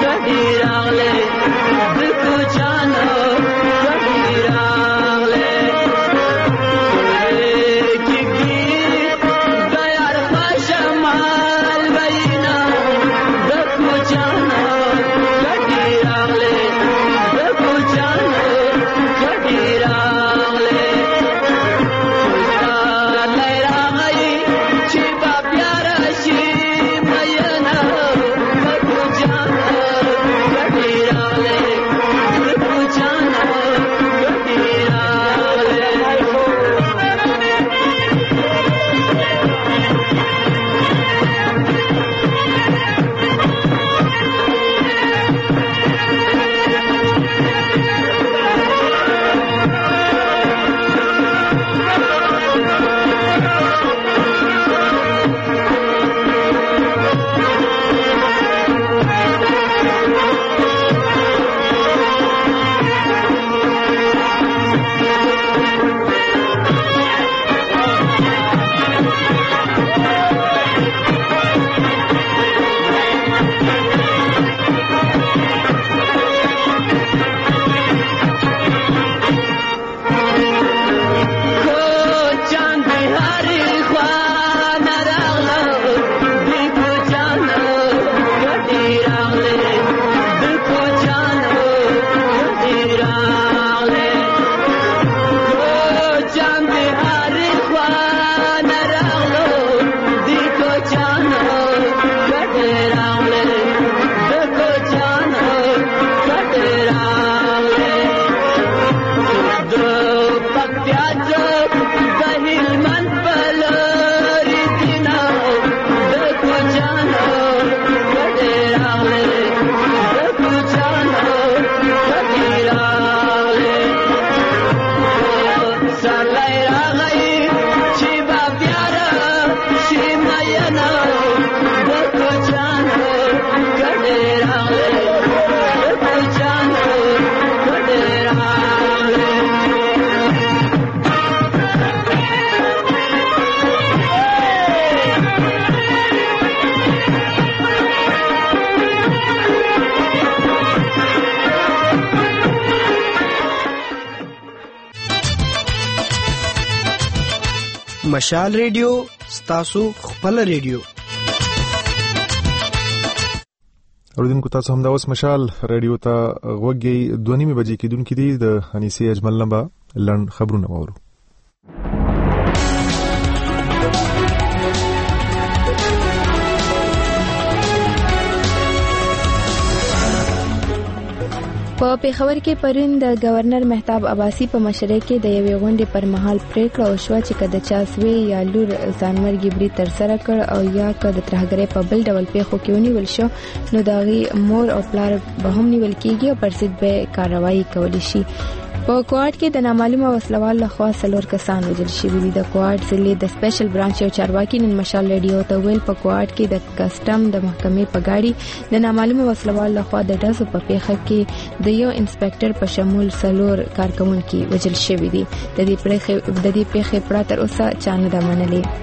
مشال ریډیو ستاسو خپل ریډیو. اوریدونکو تاسو هم دا اوس مشال ریډیو ته غوږی دوه نیمه بجې کېدونکې دي. د انیسې اجمل لمبا لړن خبرونه وورو. په پیښور کې پرون د گورنر مهتاب عباسي په مشرۍ کې د یوې غونډې پر مهال پریکړه وشوه چې کله چا سوي یا لور ځانمرګي برید ترسره کړ او یا که د ترهګرۍ په بل ډول پیښو کې ونیول شو نو د هغې مور او پلار به هم نیول کېږي او پر ضد به کاروایی کولی شي. په کوارټ کې د نامعلومه وسلوال لخوا څلور کسان وژل شوي دي. د کوارټ ضلع د سپیشل برانچ یو چارواکي نن مشال ریډیو ته ویل په کوارټ کې د کسټم د محکمې په گاډي د نامعلومه وسلوال لخوا د ډزو په پیښه کې د یو انسپکټر په شمول څلور کارکونکي وژل شوي دي. د دې پیښې د دې پیښې پړه تر اوسه چا نه ده منلې.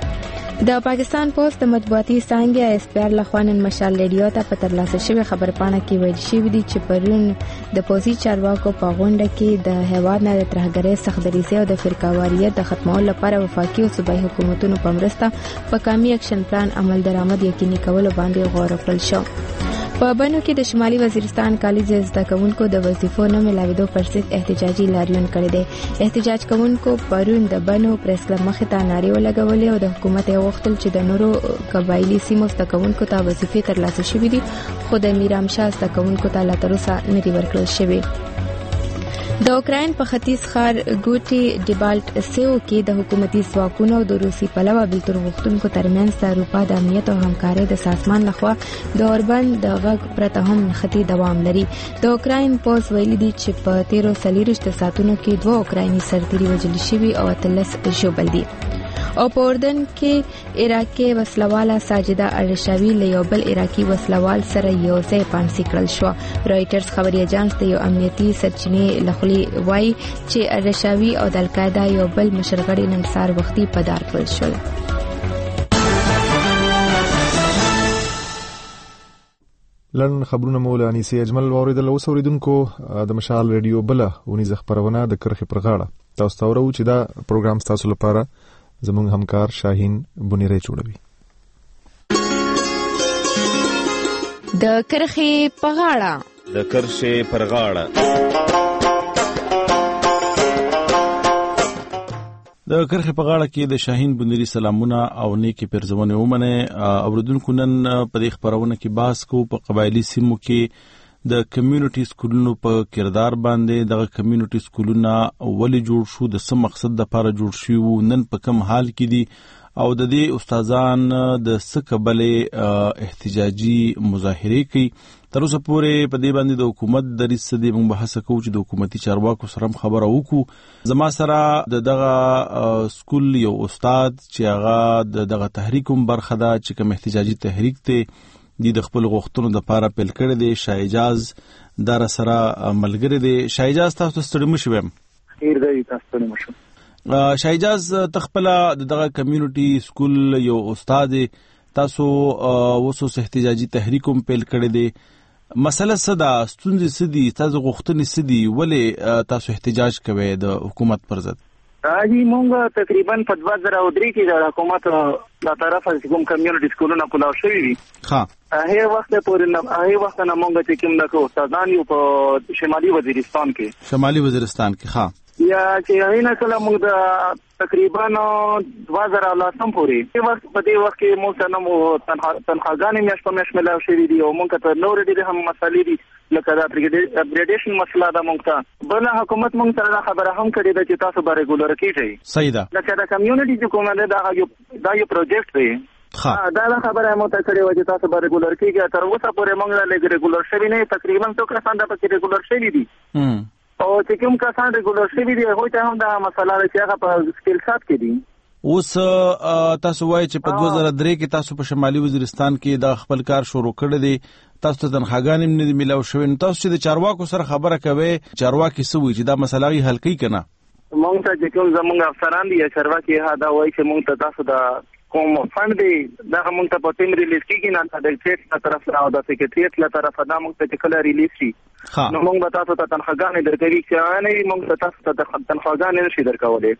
د پاکستان پوسټ د مطبوعاتي څانګې اس پی آر لخوا نن مشال ریډیو ته په ترلاسه شوی خبرپاڼه کې ویل شوی دی چې پرون د پوزي چارواکو په غونډه کې د هیواد نه د ترهګرۍ سختدریزي او د فرقاواریت د ختمولو لپاره وفاقي او صوبایي حکومتونو په مرسته په کامي اکشن پلان عمل درآمد یقیني کولو باندې غور وکړل شو. په بنو کې د شمالي وزیرستان کالج زده کوونکو د وظیفو نه ملاویدو پر ضد احتجاجي لاریون کړی دی. احتجاج کوونکو پرون د بنو پریس کلب مخې ته نارې ولګولې او د حکومت یې غوښتل چې د نورو قبایلي سیمو زده کوونکو ته وظیفې ترلاسه شوې دي خو د میرام شاه زده کوونکو ته لا تر اوسه نه دي ورکړل شوې. د اوکراین په ختیځ ښار ګوټي ډیبالټ سیو کې د حکومتي ځواکونو او د روسي پلوه بلتور غوښتونکو ترمنځ د اروپا د امنیت او همکارۍ د سازمان لخوا د اوربند د غږ پرته هم نښتې دوام لري. د اوکراین پوز ویلي دي چې په تیرو څلوېښتو ساعتونو کې دوه اوکرایني سرتیري وژل شوي او اتلس ژوبل دي. او په اردن کې عراقي وسلواله ساجده الرشاوي له یو بل عراقي وسلوال سره یو ځای پانسي کړل شو. رائټرز خبري اژانس د یو امنیتي سرچینې لخوا وایي چې الرشاوي او د القاعده یو بل مشرغړي نن سهار وختي په دار کړل شول. لن خبرونه مولا انیسې اجمل اوریدل. اوس اوریدونکو د مشال ریډیو بل ونیزه خبرونه د کرخې پر غاړه تاسو ته ورو چې دا پروګرام تاسو لپاره زموږ همکار شاهین بنيري جوړوي. د کرخې په غاړه د کرخې پر غاړه د کرخې په غاړه کې د شاهین بنيري سلامونه او نیکی پرزونه ومنه. اوریدونکو نن په دې خبرونه کې بحث کو په قبایلی سیمو کې د کمیونټي سکولونو په کردار باندې. دغه کمیونټي سکولونه ولې جوړ شو، د څه مقصد لپاره جوړ شوی، نن په کوم حال کې دي او د دې استادان د څه قبلې احتجاجي مظاهره کوي. تر اوسه پورې په دې باندې د حکومت د ریس د موږ بحث کوو چې د حکومتي چارواکو سره خبره وکړو. زما سره د دغه سکول یو استاد چې هغه دغه تحریکوم برخه ده چې کوم احتجاجي تحریک ته د خپل غوښتنو د پاره پیل کړی دی. شایجاز دار سره ملګری دی. شایجاز تاسو ستړي مشوم؟ خیر دی، تاسو ستړي مشوم. شایجاز تخپل دغه کمیونټي سکول یو استاد، تاسو وسو احتجاجي تحریکوم پیل کړی دی. مسله څه ده، ستونزې څه دي، تاسو غوښتنې څه دي، ولې تاسو احتجاج کوئ د حکومت پر ضد؟ راځي مونږ تقریبا په دوه زره او درې کې د حکومت له طرفه کوم کمیونټي سکولونه کولاو شوي دي. ها هغه وخت پورې نه هغه وخت نه مونږ چې کوم د استادان یو په شمالي وزیرستان کې شمالي وزیرستان کې ها یا چې هغه نه کله موږ د تقریبا دوه زره لسم پورې په وخت په دې وخت کې موږ نه مو تنخواګانې میاشت په میاشت ملاو شوې دي او موږ ته نور ډېر هم مسالې دي لکه دا اپګریډیشن مسله ده. موږ ته بل حکومت موږ سره خبره هم کړې ده چې تاسو به ریګولر کیږئ. صحیح ده. لکه دا کمیونټي چې کومه ده دا یو دا یو پروجیکټ دی. ها دا خبره مو ته کړې و چې تاسو به ریګولر کیږئ. تر اوسه پورې موږ له ریګولر شوي نه، تقریبا څو کسان د پکې ریګولر شوي دي او چې کوم کسان ریګولر شوي دي هغوی ته هم دا مسله ده چې هغه په سکیل سات کې دي. اوس تاسو وایي چې په دوه زره درې کې تاسو په شمالي وزیرستان کې دا خپل کار شروع کړی دی، تاسو ته تنخواګانې هم نه دي میلاو شوې، نو تاسو چې د چارواکو سره خبره کوئ، چارواکي څه وایي چې دا مسله یې حل کوي که نه؟ موږ ته چې کوم زموږ افسران دي یا چارواکي هغه دا وایي چې موږ ته تاسو د کوم فند دی دا موږ ته په ټیم ریلیز کېږي نه د سټیټ له طرف او د سکریټریټ له طرفه دا موږ ته چې کله ریلیز شي نو موږ به تاسو ته تنخواګانې درکوي چې نه موږ تاسو ته تنخواګانې نشي درکولای.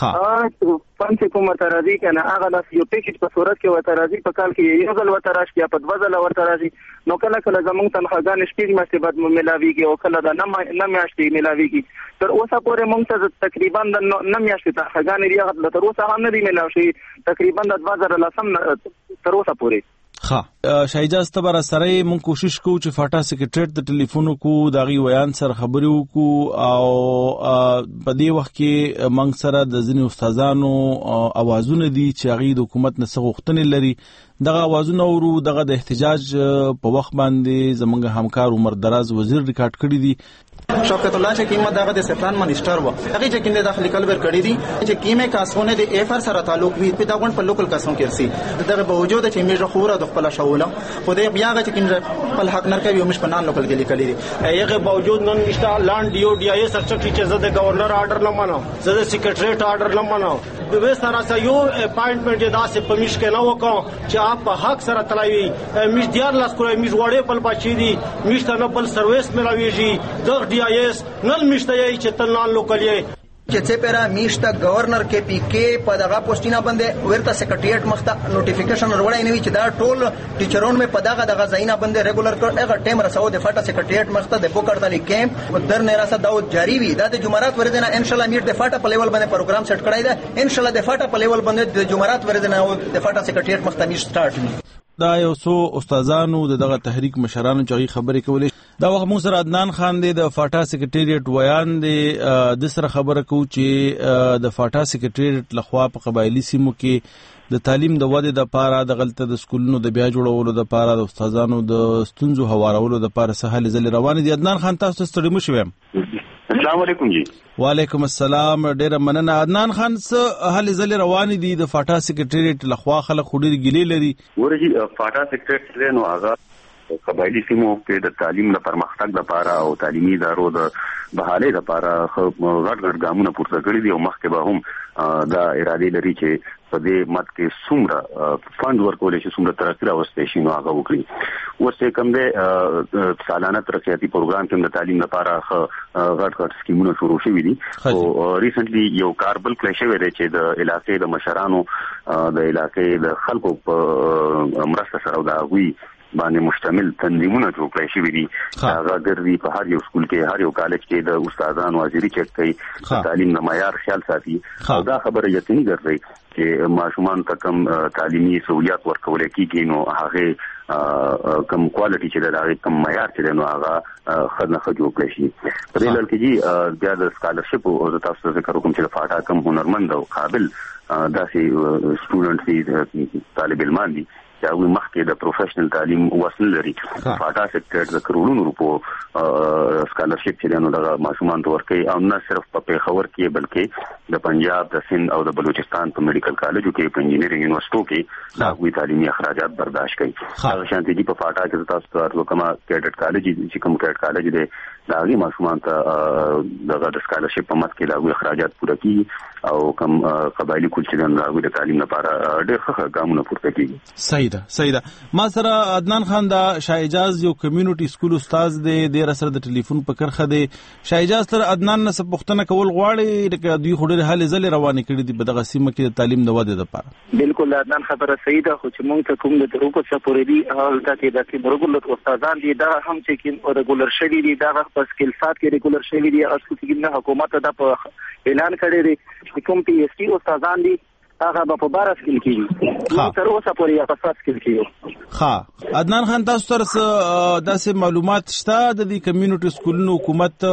ها پنځه کومه ترازی کنه هغه لاس یو پیکیج په صورت کې وته راځي په کال کې یو ځل وته راشي یا په دوه ځله ورته راځي نو کله کله زموږ تنخواګانې شپږ میاشتې بعد ملاويږي او کله دا نه نه میاشتې ملاويږي. تر اوسه پورې موږ ته تقریبا د نه میاشتې تنخواګانې دی هغه تر اوسه هم نه دی ملاوي شي تقریبا د دوه زره لسم تر اوسه پورې. ها شایجاز تبر سره مونږ کوشش کوو چې فاټا سیکریټریټ د ټلیفون کو داغي ویان سره خبري وکړو او په دې وخت کې مونږ سره د ځینې استادانو اوازونه دي چې هغه د حکومت نه څغښتنې لري دغه اوازونه ورو دغه د احتجاج په وخت باندې زمونږ همکار عمر دراز وزیر ریکارډ کړی دي. شوکت الله چې کیمه دغه د سپلان منیسټر و هغه چې کیند داخلي کلبر کړی دي چې کیمه کاسونه د ایفر سره تعلق وي په دغه په لوکل کاسون کې سي دغه باوجود چې میجه خوره د خپل شاوله خو د بیا چې کیند په حق نر کوي مش په نان لوکل کې لیکلي دي هغه باوجود نن نشته لاند ډیو ډی ای سرټیفیکیټ چې زده گورنر آرډر نه مانو زده سیکریټریټ آرډر نه مانو به سره سره یو اپاینټمنټ داسې په مش کې نه وکړو چې اپ په حق سره تلایوي مش دیار لاس کوی مش وړې بل بچی دي مش ته بل سرویس ملاويږي د ډی ای اس نل مشته یې چې تلنان لوکلې چې څه پیرا میشته گورنر کې پی کې په دغه پوسټینا باندې ورته سیکریټریټ مخته نوټیفیکیشن وروړای نه وی چې دا ټول ټیچرون مې په دغه دغه ځاینا باندې ریګولر کړ هغه ټیم رسو د فاټا سیکریټریټ مخته د بوکړتالي کیمپ در نه راسه دا جاری وی دا د جمعرات ورځ نه ان شاء الله میټ د فاټا په لیول باندې پروګرام سیټ کړای دا ان شاء الله د فاټا په لیول باندې د جمعرات ورځ نه د فاټا سیکریټریټ مخته میټ سٹارټ وی. دا یو څو استادانو دغه تحریک مشرانو چې خبرې کولې دا وخت مو سره عدنان خان دی د فاټا سیکریټریټ ویان دی د سره خبره کو چې د فاټا سیکریټریټ لخوا په قبایلی سیمو کې د تعلیم د وده د پاره د غلطه د سکولونو د بیا جوړولو د پاره د استادانو د ستونزو هوارولو د پاره سهال ځل روان دي. عدنان خان تاسو ستړي مو شوم. السلام علیکم جی. وعلیکم السلام. ډیر مننه. عدنان خان څه هل ځل روان دي د فاټا سیکریټریټ لخوا خلک خوري ګلې لري ورجی فاټا سیکریټریټ نو هغه قبایلی سیمو کې د تعلیم د پرمختګ لپاره او تعلیمي ادارو د بحالې لپاره غټ غټ ګامونه پورته کړی دي او مخکې به هم دا اراده لري چې په دې مت کې څومره فند ورکول شي څومره ترقی راوستي شي نو هغه وکړي. ورته کوم د سالانه ترقیاتي پروګرام کې د تعلیم لپاره غټ غټ سکیمونه شروع شوي دي او ریسنټلی یو کاربل کلیش وی دی چې د علاقې د مشرانو د علاقې د خلکو په مرسته سره دا وی باندې مشتمل تنظیمونه جوړ کړی شوي دي. هغه ګرځي په هر یو سکول کې هر یو کالج کې د استادانو حاضري چک کوي تعلیم د معیار خیال ساتي او دا خبره یقیني ګرځي چې ماشومان ته کم تعلیمي سہولیات ورکول کیږي نو هغه کم کوالټي چې د هغه کم معیار چې نو هغه خدنه خجو کړی شي. په دې لړ کې جی بیا د سکالرشپ او تاسو ذکر کوم چې فاټا کم هنرمند او قابل داسې سټوډنټ دي طالب علمان دي چې مخکې د پروفیشنل تعلیم وصل لري. فاټا سیکریټریټ د کروڑونو روپو سکالرشپ چې نو د ماشومان ته ورکړي او نه صرف په پیښور کې بلکې د پنجاب د سند او د بلوچستان په میډیکل کالجو کې په انجینرینګ یونیورسيټو کې دا کوي تعلیمي اخراجات برداشت کوي. هغه شانتي دي په فاټا کې تاسو ته ورته کومه کیډټ کالج چې کوم کیډټ کالج دی دا غي ماشومان ته د سکالرشپ په مت کې دا اخراجات پوره کیږي او کوم قبایلی کول چې دا د تعلیم لپاره ډېر ښه ګامونه پورته کیږي. صحیح ده صحیح ده. ما سره عدنان خان دا شایجاز یو کمیونټي سکول استاد دی د سره د ټلیفون په کرخه دی. شایجاز تر عدنان نه پوښتنه کول غواړي چې دوی خوري حل زل روانې کړي دي په دغه سیمه کې د تعلیم د وده لپاره. بالکل عدنان خبره صحیح ده خو چې موږ ته کوم د دروغ څخه پورې دي هغه چې د کې رګولر استادان دي دا هم چې کوم رګولر شوی دي دا په سکیل سات کې رګولر شوی دي او چې حکومت دا په اعلان کړی دی چې کوم پی ایس ټي استادان دي هغه په بار سکیل کې نو تر اوسه پورې په سات سکیل کې. ها عدنان خان تاسو تر داسې معلومات شته د دې کمیونټي سکولونو حکومت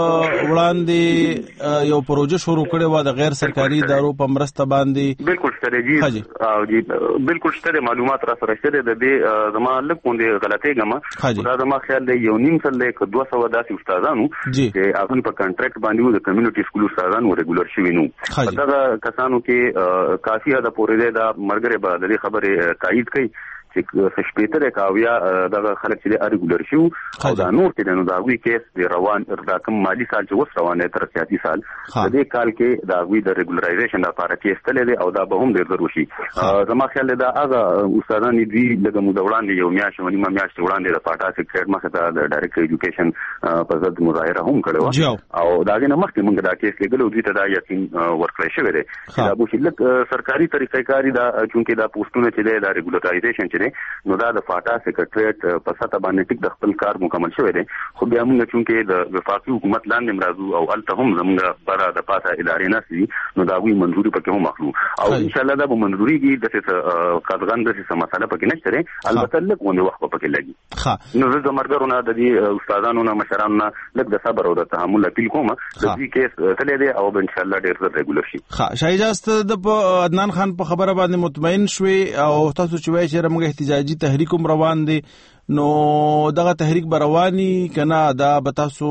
وړاندې یو پروژه شروع کړې و د غیر سرکاري ادارو په مرسته باندې؟ بالکل شته جی او جی بالکل شته معلومات را سره شته د دې زما لکوندې غلطي ګما دا زما خیال دی یو نیم سل له دوه سوه داسې استادانو چې هغه په کانټریکټ باندې د کمیونټي سکول استادانو ریګولر شوي نو دا کسانو کې کافي اده پورې دا مرګره به د خبره تایید کوي چې شپېته کاویا دغه خلک چې ریګولر شو او دا نور چې نو دا وی کیس د روان د کوم مالی سال چې وس روانه تر سیاسي سال د دې کال کې دا وی د ریګولرایزیشن لپاره کیس تللی او دا به هم ډیر ضروري شي. زما خیال دا هغه استادان دي لکه مو دوران یو میاشت ونی ما میاشت وړاندې د پاټا سیکریټ مخه ته د ډایرکټ ایجوکیشن په ضد مظاهره هم کړو او دا نه مخکې موږ دا کیس لګلو دي ته دا یقین ورکړی شوی دی دا به چې سرکاري طریقې کاری دا چونکې دا پوسټونه چې دا ریګولرایزیشن چې نو دا د پاټا سیکریټریټ په ساته باندې ټیک د خپل کار مکمل شوی دی خو بیا موږ چونکې د وفاقي حکومت لاندې مرادو او الته هم زموږ برا د پاته ادارې نسي نو دا وی منځوري پکې هم اخلو او ان شاء الله دا به منځوريږي د څه قدغن د څه مسله پکې نشته البته لږ ونه وخت پکې لګي نو زه مرګرو نه د دې استادانو نه مشرانو نه لږ د صبر او د تحمل اپیل کوم د دې کیس تللی دی او ان شاء الله ډیر زر ریګولر شي. ښه شایجاست د عدنان خان په خبره باندې مطمئن شوي او تاسو چې وایي چې موږ احتجاجي تحریک هم روان دي نو دغه تحریک برواني کنه دا به تاسو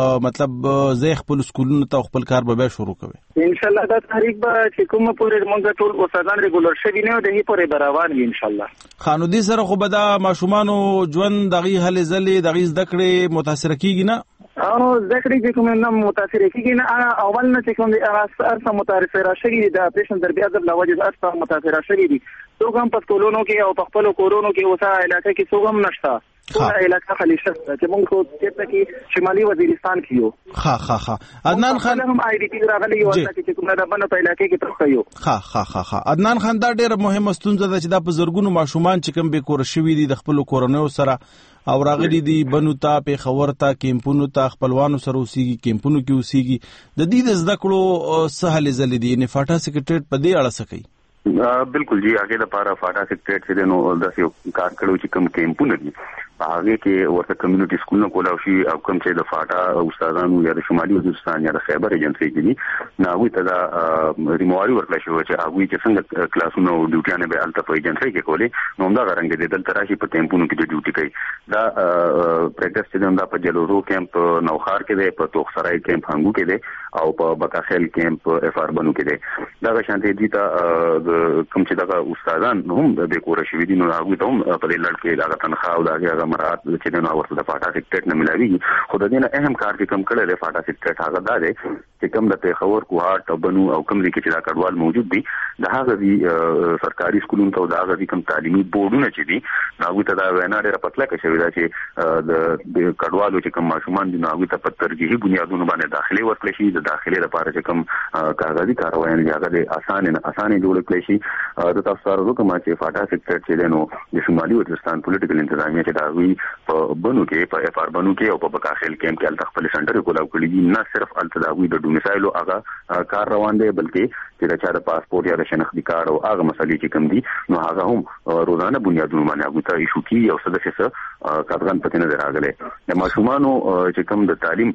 مطلب زه خپل سکولونو ته خپل کار به شروع کوي ان شاء الله دا تحریک به چې کومه پورې موږ ټول استادان ریګولر شوي نه د هي پورې بروان وي ان شاء الله. خانودي سره خو به دا ماشومانو ژوند دغه هلې ځلې دغه زده کړې متاثر کیږي نه او ذکرې چې کوم نه متاثر کیږي نه اول نه چې کوم دي ارسه متاثر شوي دي د پیشن تربیت د لوجه ارسه متاثر شوي دي څوک هم په سکولونو کې او په خپل کورونو کې اوسه علاقې کې څوک هم نشته ټول علاقې خالي شته چې موږ خو چې کې شمالي وزیرستان کې یو ها ها ها عدنان خان هم آی ډی پی راغلی یو چې کوم نه باندې په علاقې کې ترخه یو ها ها ها ها عدنان خان دا ډېر مهمه ستونزه ده چې دا په زرګونو ماشومان چې کوم به کور شوي دي د خپل کورونو سره او راغلي دي بنو ته په خبر ته کیمپونو ته خپلوانو سره اوسېږي کیمپونو کې اوسېږي د دې د زده کړو سهل زل دي نه فاټا سیکریټریټ په دې اړه سکی بالکل جی هغه د پاره فاټا سیکریټریټ چې نو د یو کار کړو چې کوم کیمپونه دي هغه کې ورته کمیونټي سکولونو کولاو شي او کوم چې د فاټا استادانو یا د شمالي وزیرستان یا د خیبر ایجنسی کې دي نو هغه ته دا ریمواري ورکړل شو چې هغه چې څنګه کلاسونو ډیوټیانه به الته په ایجنسی کې کولې نو دا غرنګ دي دلته راشي په کیمپونو کې د ډیوټي کوي دا پریکټس چې دا په جلورو کیمپ نوخار کې دی په توخسرای کیمپ هنګو کې دی او په بکاخیل کیمپ اف ار بنو کې دی دا شانتي دي ته کوم چې دا استادان هم به کور شي دي نو هغه ته هم په دې لړ کې دا تنخواه او دا مراد چې نو ورته د فاټا سیکریټ نه ملایوي خو د دې نه اهم کار چې کوم کړی دی فاټا سیکریټ هغه دا دی چې کوم د پیښور کوهاټ او بنو او کوم ځای کې چې دا کډوال موجود دي د هغه دي سرکاري سکولونو ته د هغه دي کوم تعلیمي بورډونه چې دي هغه ته دا وینا ډېره پتله کې شوې ده چې د کډوالو چې کوم ماشومان دي هغه ته په ترجیحي بنیادونو باندې داخلي ورکړي شي د داخلي لپاره چې کوم کاغذي کاروایي دي هغه د اسانه نه اسانه جوړ کړي شي د تاسو سره کوم چې فاټا سیکریټ چې نو د شمالي وزیرستان پولیټیکل انتظامیه چې دا وی په بنو کې په اف ار بنو کې او په بکاخیل کیمپ کې الته خپل سنټر کولاو کړی دي نه صرف الته دا وی د ډومیسایل هغه کار روان دی بلکې چې د چا د پاسپورت یا د شناختی کارت او هغه مسلې چې کوم دي نو هغه هم روزانه بنیادونو باندې هغه ته ایشو کی او څه د څه کارګان پته نه راغله د ماشومانو چې کوم د تعلیم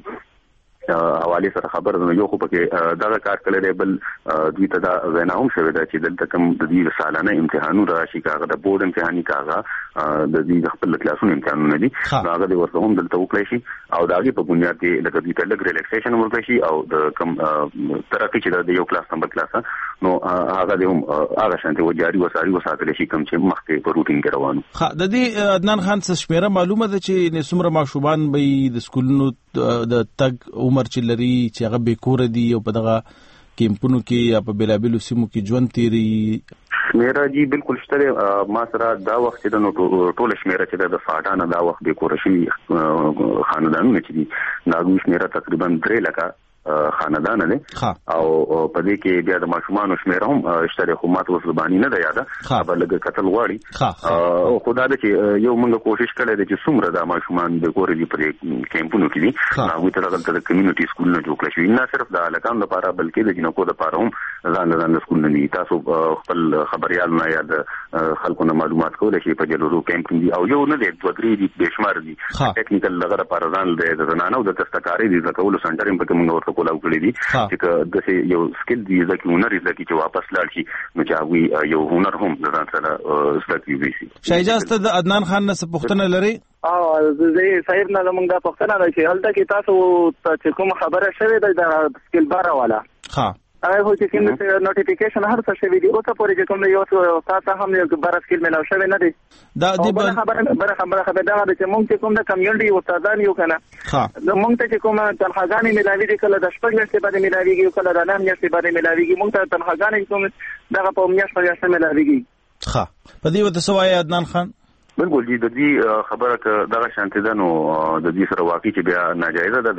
حواله سره خبر نه یو خو پکې دا کار کړی دی بل دوی ته دا وینا هم شوی دا چې دلته کوم د دې سالانه امتحانونه راشي کاغه د بورډ امتحاني کاغه د دې خپل کلاسونو امتحانونه دي هغه د ورته هم دلته وکړي شي او دا غي په بنیاد کې لکه دې ته لګ ریلیکسیشن ورکړي شي او د کوم ترقی چې د یو کلاس نمبر کلاس نو هغه د هم هغه شانتي و جاري وساري وساتل شي کوم چې مخکې په روټین کې روانو. ها د دې عدنان خان څه شمیره معلومه ده چې نسمره ماشومان به د سکولونو د تګ عمر چې لري چې هغه به کور دي او په دغه کیمپونو کې یا په بلابلو سیمو کې ژوند تیری شمیره جی بالکل شته ما سره دا وخت د نو ټول شمیره چې د فاټا نه دا وخت به کور شي خاندانونه چې دي دا شمیره تقریبا درې لکه خاندان نه او په دې کې بیا د ماشومان شمیر هم اشتراک حکومت وسبانی نه دی یاده خبر لګ قتل غواړي او خدای دې چې یو موږ کوشش کړی دی چې څومره د ماشومان د کورې پر کیمپونو کې دي هغه ته راغلي د کمیونټي سکولونو جوړ کړی شي نه صرف د علاقام لپاره بلکې د جنکو لپاره هم ځان ځان سکولونه دي تاسو خپل خبريال نه یاد خلکو نه معلومات کولای شي په جلورو کیمپ دي او یو نه دی دوه درې دي بشمار دي ټیکنیکل لغه لپاره ځان د زنانو د تستکاري دي د کولو سنټر په کوم ورته کولاو کړی دي چې د یو سکل دی ځکه هنر ځکه چې واپس لاړ شي نو چې هغه یو هنر هم ځان سره ستاسو وی شي. شایجاست د عدنان خان نه پوښتنه لري او زه صاحب نه موږ پوښتنه لري چې هلته کې تاسو چې کوم خبره شوه د سکل بار والا ها هغه هو چې کوم نوټیفیکیشن هر څه شوی دی او ته پورې کوم یو تاسو هم یو بار سکیل ملاو شوی نه دی دا د بل خبره بل خبره خبره دا چې مونږ چې کوم د کمیونټي استادان یو کنه ها مونږ ته چې کوم تنخواګانې ملاوي دي کله د شپږ میاشتې باندې ملاويږي کله د نهم میاشتې باندې ملاويږي مونږ ته تنخواګانې کوم دغه په میاشت په میاشت ملاويږي ها په دې وته سوای عدنان خان بالکل جی د دې خبره ک دغه شانتي ده نو د دې سره واقعي چې بیا ناجایزه ده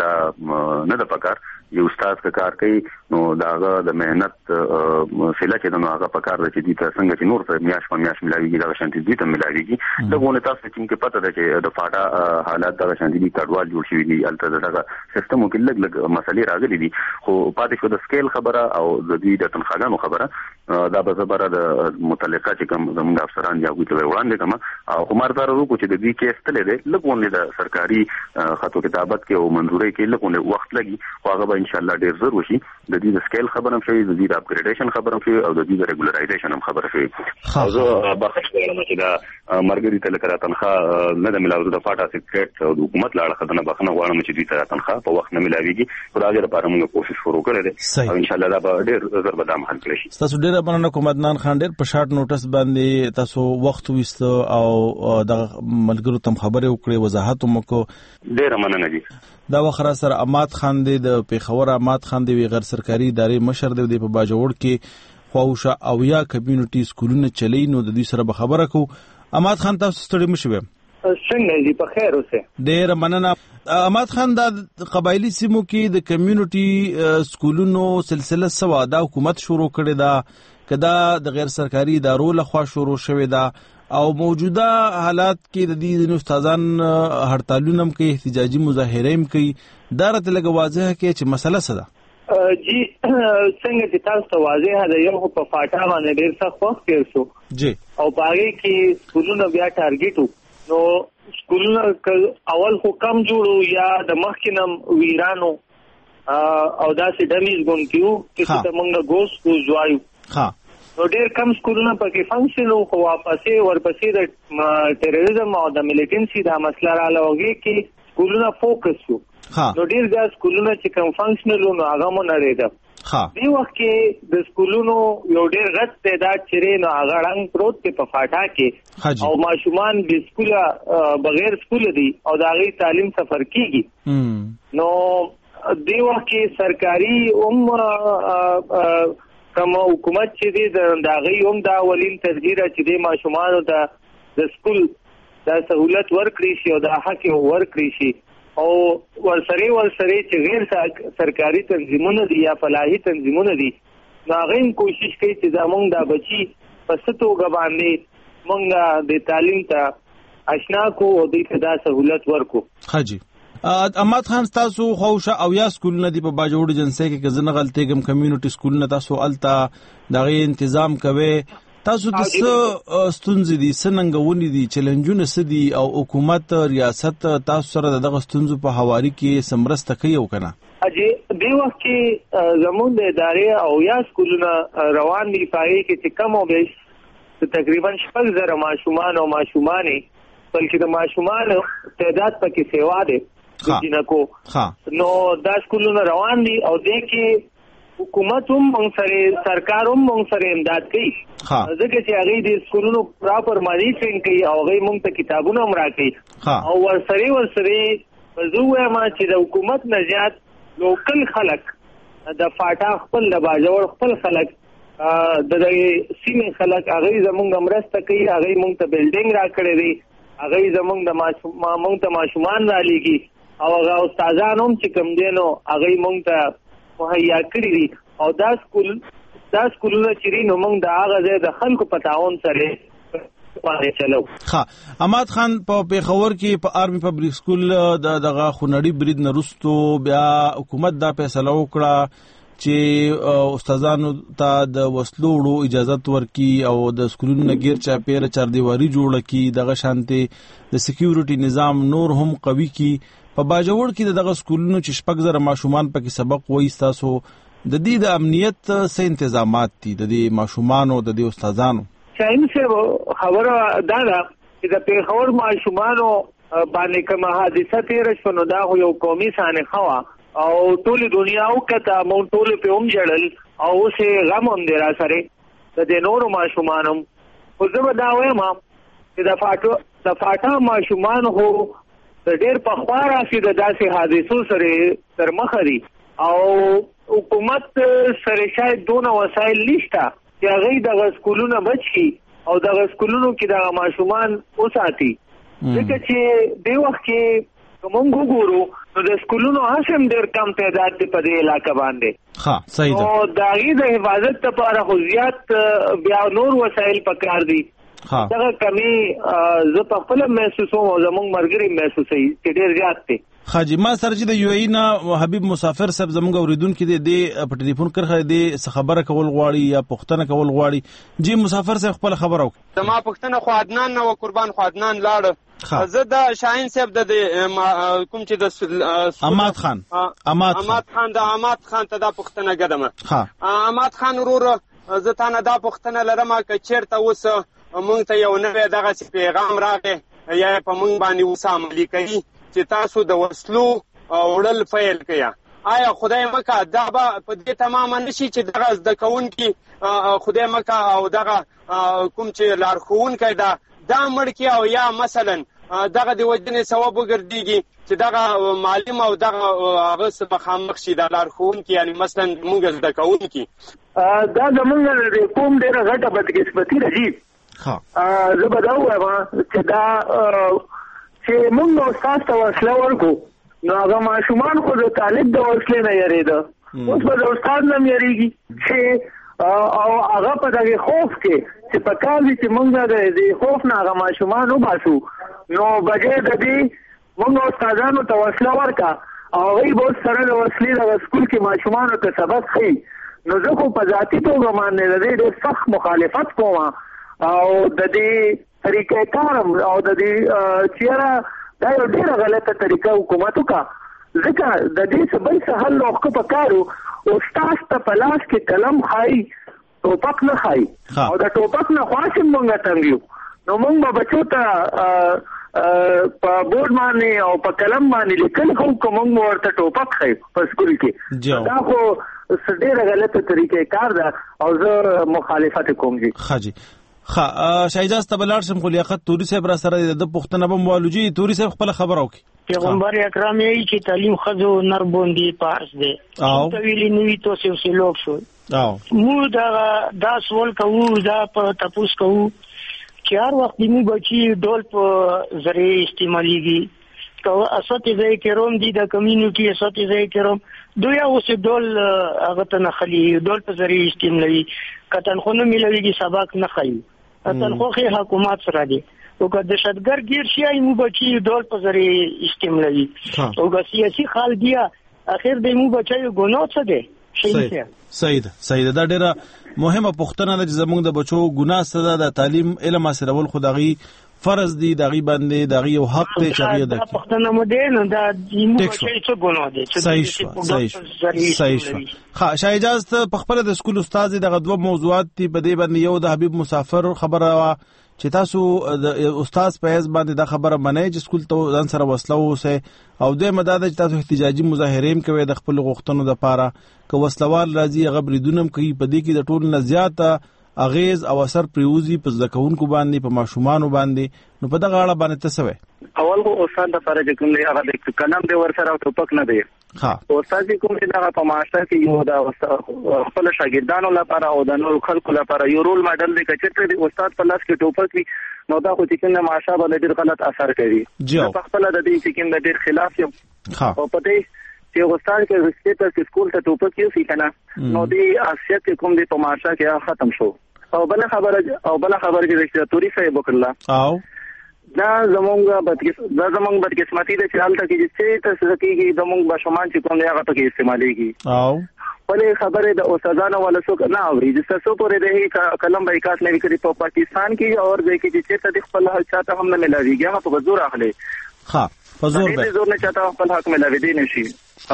د نه د پکار یو استاد کا کار کوي نو داغه د مهنت سله چې نو هغه پکار ده چې دې ته څنګه چې نور څه میاش په میاش ملاويږي دغه شانتي دې ته ملاويږي دغه نه تاسو چې پته ده چې د فاټا حالات دغه شانتي دي کډوال جوړ شوی دي الته دغه سیستم کې لګ لګ مسلې راغلي دي خو پاتې شو د سکیل خبره او د دې د تنخواګانو خبره دا به زبره د متعلقه چې کوم زموږ افسران یا غوښتل وړاندې کوم او خمردار وکړو چې د دې کیس تلې ده لګونې د سرکاري خطو کتابت کې او منظوري کې لګونې وخت لګي خو هغه به ان شاء الله ډیر زر وشي د دې د سکیل خبره هم شي د دې د اپګریډیشن خبره هم شي او د دې د ریګولرایزیشن هم خبره شي او زه بخښ کوم چې دا مرګري تل کړه تنخواه نه د ملاوي د فاټا سیکریټ او د حکومت لاړه خدانه بخنه غواړم چې دې ته تنخواه په وخت نه ملاويږي خو دا غیر لپاره موږ کوشش شروع کړې ده او ان شاء الله دا به ډیر زر به دام حل کړي شي تاسو ډیر مننه کوم عدنان خان ډیر په شارټ نوټس باندې تاسو وخت وست او د ملګرو تم خبره وکړي وضاحت وکړو ډیر مننه دي دا وخره سره اماد خان دی د پیښور اماد خان دی غیر سرکاري ادارې مشر دی په باجوړ کې خواوشه او یا کمیونټي سکولونه چلی نو د دې سره به خبره کو اماد خان تاسو ستړي مشوي څنګه دي په خیر اوسه ډیر مننه اماد خان د قبایلی سیمو کې د کمیونټي سکولونو سلسله سوا دا حکومت شروع کړي دا کدا د غیر سرکاري ادارو لخوا شروع شوه دا او موجوده حالات کې د دې استادان هړتالونه هم کوي احتجاجي مظاهره هم کوي دا راته لږ واضح کې چې مسله څه ده جی څنګه چې تاسو ته واضح ده یو په فاټا باندې ډیر سخت وخت تیر شو جی او باغې کې سکولونه بیا ټارګټ نو سکولونه اول خو کم جوړو یا د مخکینم ویرانو او داسې دمیز ګونکیو چې څه موږ ګوس کو ځوایو ها نو ډیر کم سکولونه پکې فنکشن خو واپسې ورپسې د ټیرریزم او د ملیټنسي دا مسله را لوږي کې سکولونه فوکس شو نو ډیر ځای سکولونه چې کم فنکشنل نو هغه مونږ نه لري ها دی وخت کې د سکولونو یو ډیر غټ تعداد چیرې نو هغه رنګ پروت په فاټا کې او ماشومان د سکوله بغیر سکول دي او د هغه تعلیم سفر کیږي نو دی وخت کې سرکاري اوم کوم حکومت چې دی د غي هم دا ولین تدبیر چې د ماشومان ته د سکول د سہولت ورکړي شي او د حق ورکړي شي او ورسره ورسره چې غیر سرکاري تنظیمونه دي یا فلاحي تنظیمونه دي دا غین کوشش کوي چې زمونږ د بچي په ستوګه باندې مونږ د تعلیم ته آشنا کو او د دا سہولت ورکو حاجی اماد خان تاسو خوښه او یا سکولونه دی په باجوړ جنسي کې کزنه غلطي کوم کمیونټي سکولونه تاسو التا دغه تنظیم کوي تاسو د ستونزې دي سننګونی دي چیلنجونه سدي او حکومت ریاست تاسو سره دغه ستونزو په حواله کې سمرسته کوي او کنه اجي دی وخت کې زموږ د ادارې او یا سکولونه روان دي پای کې چې کم او بیش تقریبا شپږ زره ماشومان او ماشومانې بلکې د ماشومان تعداد پکې سیوا ده جنکو نو دا سکولونه روان دي او د کې حکومت هم موږ سره سرکار هم موږ سره امداد کوي ځکه چې هغه د سکولونو پراپر مانیټرینګ کوي او هغه موږ ته کتابونه هم راکړي او ورسره ورسره زه ما چې د حکومت نه زیات لوکل خلک د فاټا خپل د باجوړ خپل خلک د سیمې خلک هغه زموږ مرسته کوي هغه موږ ته بلډینګ راکړي دي هغه زموږ د موږ ته ماشومان را لېږي او هغه استادان هم چې کوم دي نو هغه مونږ ته مهیا کړی دي او دا سکول دا سکولونه چې نو مونږ د هغه ځای د خلکو په تعاون سره پاره چلو ها اماد خان په پیښور کې په آرمي پبلک سکول د دغه خونړی برید نرستو بیا حکومت دا فیصله وکړه چې استادانو ته د وسلو وړو اجازه ورکړي او د سکولونو غیر چا پیر چار دیواری جوړه کړي دغه شانتي د سکیورټي نظام نور هم قوي کړي په باجوړ کې دغه سکولونو چې شپږ زره ماشومان پکې سبق وایي تاسو د دې د امنیت څه تنظیمات دي د دې ماشومان او د دې استادانو چایم څه خبره دا ده چې د پیښور ماشومانو باندې کومه حادثه تیر شونه دا یو قومي سانه خوا او ټول دنیا او کته مون ټول په هم جړل او اوس غم هم دی را سره د دې نورو ماشومان هم. خو زه به دا وایم چې د فاټو د فاټا ماشومان خو د ډېر پخوا راسي د داسې حادثو سره تر مخه دي او حکومت سره شاید دونه وسایل نشته چې هغوی دغه سکولونه بچ کړي او دغه سکولونو کې دغه ماشومان وساتي. ځکه چې دې وخت کې که موږ وګورو نو د سکولونو هڅه هم ډېر کم تعداد دی په دې علاقه باندې. ښه صحیح ده. نو د هغې د حفاظت لپاره خو زیات بیا نور وسایل پکار دي. دغه کمی زه په خپله محسوسوم او زموږ ملګري محسوسوي چې ډېر زیات دی. خاجي ما سره چې د یو ای نه حبیب مسافر صاحب زموږ اوریدونکو دی د په ټلیفون کرخه دی څه خبره کول غواړي یا پوښتنه کول غواړي. جی مسافر صاحب خپل خبره وکړه. زما پوښتنه خو عدنان نه و قربان خو عدنان لاړ. زه د شاهین صاحب د کوم چې د اماد خان اماد خان د اماد خان ته دا پوښتنه ګدمه. اماد خان ورور زه تا نه دا پوښتنه لرم که چېرته اوس موږ ته یو نوی دغسې پیغام راغی یا په موږ باندې اوس عملي کوي چې تاسو د وسلو وړل پیل کړئ. آیا خدای مکه دا به په دې تمامه نشي چې دغه زده کوونکي خدای مکه او دغه کوم چې لارښوونکی ده دا مړ کړي او یا مثلا دغه د وجنې ثواب وګرځېږي چې دغه معلم او دغه هغه مخامخ شي د لارښوونکي یعنی مثلا موږ زده کوونکي. دا زموږ د قوم ډېره غټه بدقسمتي ده جي. زه به دا ووایم چې دا چې موږ استاد ته وسله ورکړو نو هغه ماشومان خو د طالب د وسلې نه یېرېده. اوس به د استاد نه هم یېرېږي چې او هغه په دغې خوف کې چې په کار دي چې موږ د دې خوف نه هغه ماشومان وباسو نو بجای د دې موږ استادانو ته وسله ورکړه او هغوی به اوس سره د وسلې دغه سکول کې ماشومانو ته سبق ښیي. نو زه خو په ذاتي توګه باندې د دې ډېر سخت مخالفت کوم او د دې طریقې کارم او د دې چیرې دا یو ډېره غلطه طریقه حکومت وکړه. ځکه د دې څه بل څه حل نوښته پکار و استاد ته په لاس کې قلم ښایي ټوپک نه ښایي او د ټوپک نه خواش هم موږ تنګ یو نو موږ به بچو ته په بورډ باندې او په قلم باندې لیکل خو که موږ ورته ټوپک ښایي په سکول کې دا خو ډېره غلطه طریقې کار ده او زه مخالفت کوم. جي ښه جي ښه شایجاز ته به لاړ شم خو لیاقت توري صاحب را سره د پوښتنه به موالو جي توري صاحب خپله خبره وکړي. پیغمبر اکرام یې چې تعلیم ښځو نر باندې فرض دی. ته ویلي نه وي تو سلوک شو. موږ دا سوال کوو دا په تپوس کوو چې هر وخت موږ بچي ډول په ذریعه استعمالیږي که اساتذه کرام دي د کمیونټي اساتذه کرام دوی اوس ډول هغه ته نه خلی ډول په ذریعه استعمالوي که تنخوا نه میلويږي سبق نه ښایي تنخوا خې حکومت سره دی او که دهشتګر ګیر شي موږ بچي ډول په ذریعه استعمالوي او که سیاسي خال بیا اخر د موږ بچیو ګناه څه دی. صحیح ده صحیح ده دا ډېره مهمه پوښتنه ده چې زموږ د بچو ګناه څه ده. د تعلیم علم حاصلول خو د هغې فرض دی د هغې باندې د هغې یو حق دی چې هغې ادا کړي. دا پوښتنه مو دی نو دا زموږ بچی څه ګناه دی. صحیح شوه صحیح شوه. ښه شاه اجاز ته په خپله د سکول استاد دغه دوه موضوعات دي په دې باندې یو د حبیب مسافر خبره وه چې تاسو د استاد په حیث باندې دا خبره منئ چې سکول ته ځان سره وسله واوسئ او دویمه دا ده چې تاسو احتجاجي مظاهرې هم کوئ د خپلو غوښتنو دپاره که وسلوال راځي هغه بریدونه هم کوي په دې کې د ټولو نه زیاته اغیز او اثر پریوزي په زده کوونکو باندې په ماشومانو باندې نو په دغه اړه باندې ته څه وایې؟ اول خو استاد دپاره چې کوم دی هغه د قلم دی ورسره او ټوپک نه دی. استاد چې کوم دی هغه په معاشره کې یو د خپلو شاګردانو لپاره او د نورو خلکو لپاره یو رول ماډل دی. که چېرته د استاد په لاس کې ټوپک وي نو دا خو چې کوم د معاشره باندې ډېر غلط اثر کوي. زه په خپله د دې چې کوم د ډېر خلاف یم او په دې چې استاد کې رسپیکټ چې سکول ته ټوپک یوسي که نه نو دې حیثیت چې کوم دی په معاشره کې ختم شو. او بل خبره او بل خبره چې دیکتاتوري صاحب وکړه او دا زمونږ بدقس دا زمونږ بدقسمتي ده چې هلته کې چې څه کېږي زمونږ ماشومان چې کوم دی هغه پکې استعمالېږي او بلې خبرې د استادانو والا څوک نه اوري چې څه پورې دی قلم به کاس نه کړي په پاکستان کې اور ځای کې چې څه د خپل حق چاته هم نه ملاويږي هغه په زور اخلي. ښه په زور به زور نه چاته خپل حق ملاوي دی نشي.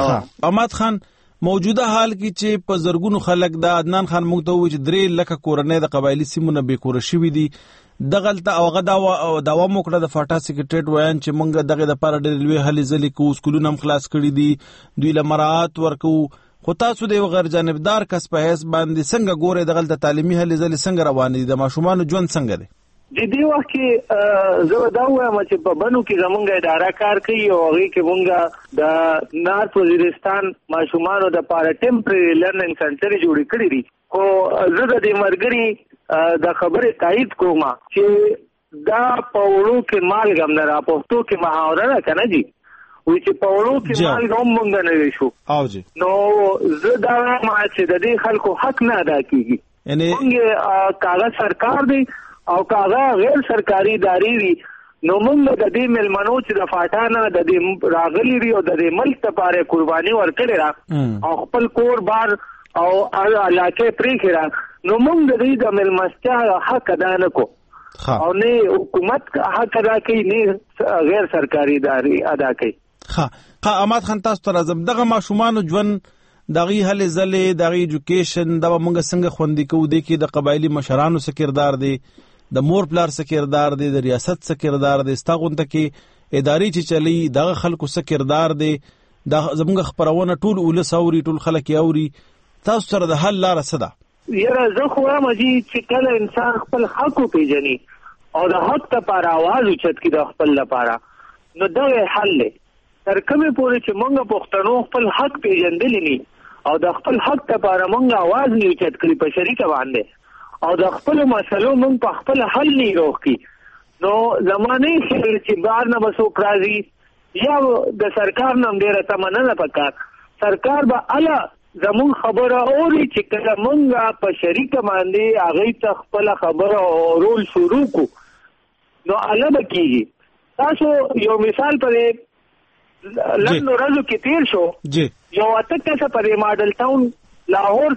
اماد خان موجوده حال کې چې په زرګونو خلک د عدنان خان موږ ته وویل چې درې لکه کورنۍ د قبایلي سیمو نه بې کوره شوي دي دغلته او هغه دعوا مو کړه د فاټا سکرټریټ ویان چې موږ دغې دپاره ډېرې لویې هلې ځلې کوو سکولونه هم خلاص کړي دي دوی له مراعات ورکوو خو تاسو د یو غیر جانبدار کس په حیث باندې څنګه ګورئ دغه د تعلیمي هلې ځلې څنګه روانې دي، د ماشومانو ژوند څنګه دی؟ د دې وخت کې زه دا وایم چې په بنو کې زمونږ اداره کار کوي او هغه کې مونږ د نارث وزیرستان ماشومانو د پاره ټیمپرری لرنینګ سنټر جوړ کړی دي. خو زه د دې مرګري د خبرې تایید کوم چې دا په وړو کې مالګم نه را پښتو کې محاوره ده کنه جی، وی چې په وړو کې مالګم مونږ نه ویشو او جی نو زه دا ما چې د دې خلکو حق نه ادا کیږي. یعنی مونږ کاغذ سرکار دی او کاغذ غیر سرکاري ادارې دي، نو مونږ د دې ملمنو چې د فاټانه د دې راغلي دي او د دې ملک لپاره قرباني ورکړي را او خپل کور بار او علاقه پرې کړه، نو مونږ د دې د ملمستیا حق ادا نه کو او نه حکومت حق ادا کوي نه غیر سرکاري ادارې ادا کوي. ها ها اماد خان تاسو ته راځم، دغه ماشومان ژوند دغه هلې ځلې دغه ایجوکیشن دا موږ څنګه خوندي کوو؟ د کې د قبایلی مشرانو څخه کردار دی، د مور پلار څخه کردار دی، د ریاست څخه کردار دی، ستاغونته کې ادارې چې چلی دغه خلکو څخه کردار دی، د زموږ خبرونه ټول ولس اوري، ټول خلک اوري، تاسو سره د حل لار څه ده؟ یاره زه خو وایم چې کله انسان خپل حق وپېژني او د حق لپاره आवाज اوچت کړي د خپل لپاره، نو دغه حل دی. تر کومه پورې چې موږ پښتنو خپل حق پیژندلی نه او د خپل حق لپاره موږ आवाज نه اوچت کړی په شریکه باندې او د خپل مسلو موږ په خپل حل نه روکي، نو زمانه چې بار نه بسو راځي یا د سرکار نوم ډیره تمنه نه پکار، سرکار به اله زمون خبره اوري چې کله مونږه په شریکه باندې هغه ته خپل خبره اورول شروع کو، نو اله بکیږي. تاسو یو مثال پرې لندن ورځو کې تیر شو جی یو اته کسه پرې ماډل ټاون لاهور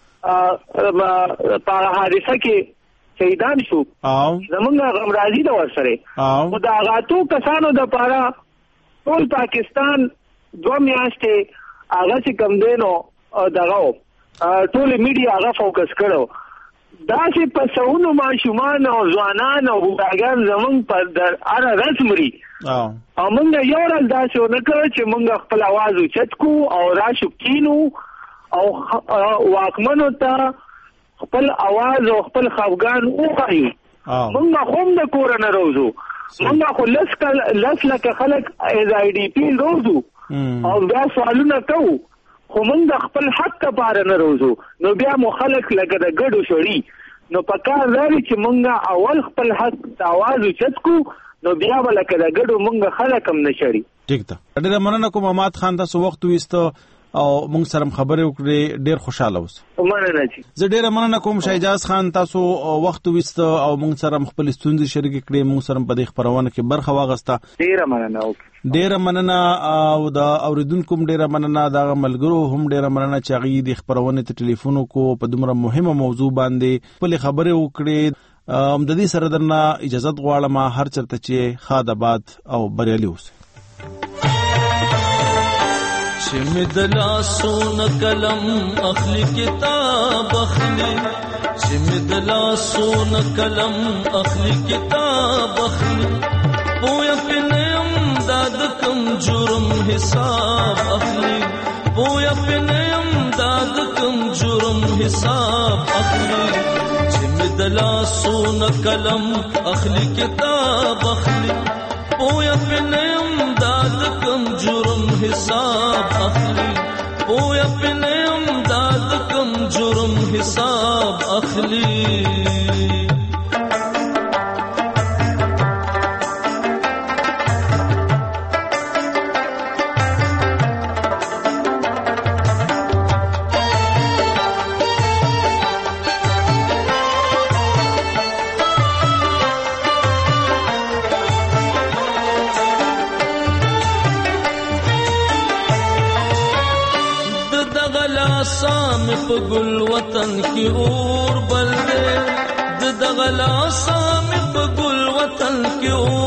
کې په حادثه کې شهیدان شو، زمونږ غمرازي د ورسره او د هغه کسانو د پاره ټول پاکستان دوه میاشتې هغه چې کم دینو دغه ټول میډیا هغه فوکس کړو، دا چې په سونو ماشومان او ځوانان او بوډاګان زمونږ پر در اره رسمري او موږ یو ورځ داسې ونه کړو چې موږ خپل आवाज اوچت کو او راشو کینو او واکمنو ته خپل आवाज او خپل خفګان وایو. موږ هم د کور نه روزو، موږ خو لس لس لکه خلک از آی ډي پی روزو او بیا سوالونه کوو، خو موږ د خپل حق لپاره نه روزو، نو بیا مو خلک لکه د ګډو شړي، نو په کار لري چې موږ اول خپل حق ته आवाज اوچت کو، نو بیا به لکه د ګډو موږ خلک هم نه شړي. ټیک ده، ډېره مننه کوم اماد خان، تاسو وخت وایسته او موږ سره خبرې وکړې، ډېر خوشاله اوسه. مننه جی. زه ډېره مننه کوم شایجاز خان، تاسو وخت وایسته او موږ سره خپل ستونزې شریک کړې، موږ سره په دې خبرونه کې برخه واغسته. ډېره مننه. ډېره مننه او د اوریدونکو ډېره مننه، دا ملګرو هم ډېره مننه چې هغه د خبرونه ته ټلیفون کو په دومره مهمه موضوع باندې خپل خبرې وکړې. ام د دې سره درنه اجازه غواړم، هر چرته چې خاد آباد او بریالي اوسه. چې مدلا سون کلم اخلی کتاب اخلی، چې مدلا سون کلم اخلی کتاب اخلی، پویا پنیم داد کم جرم حساب اخلی، پویا پنیم داد کم جرم حساب اخلی، چې مدلا سون کلم اخلی کتاب اخلی، پویا پنیم داد کم جرم حساب اخلی، پویا پنیم داد کم جرم حساب اخلی. په ګل وطن کې اور بل دې د دغلا سام په ګل وطن کې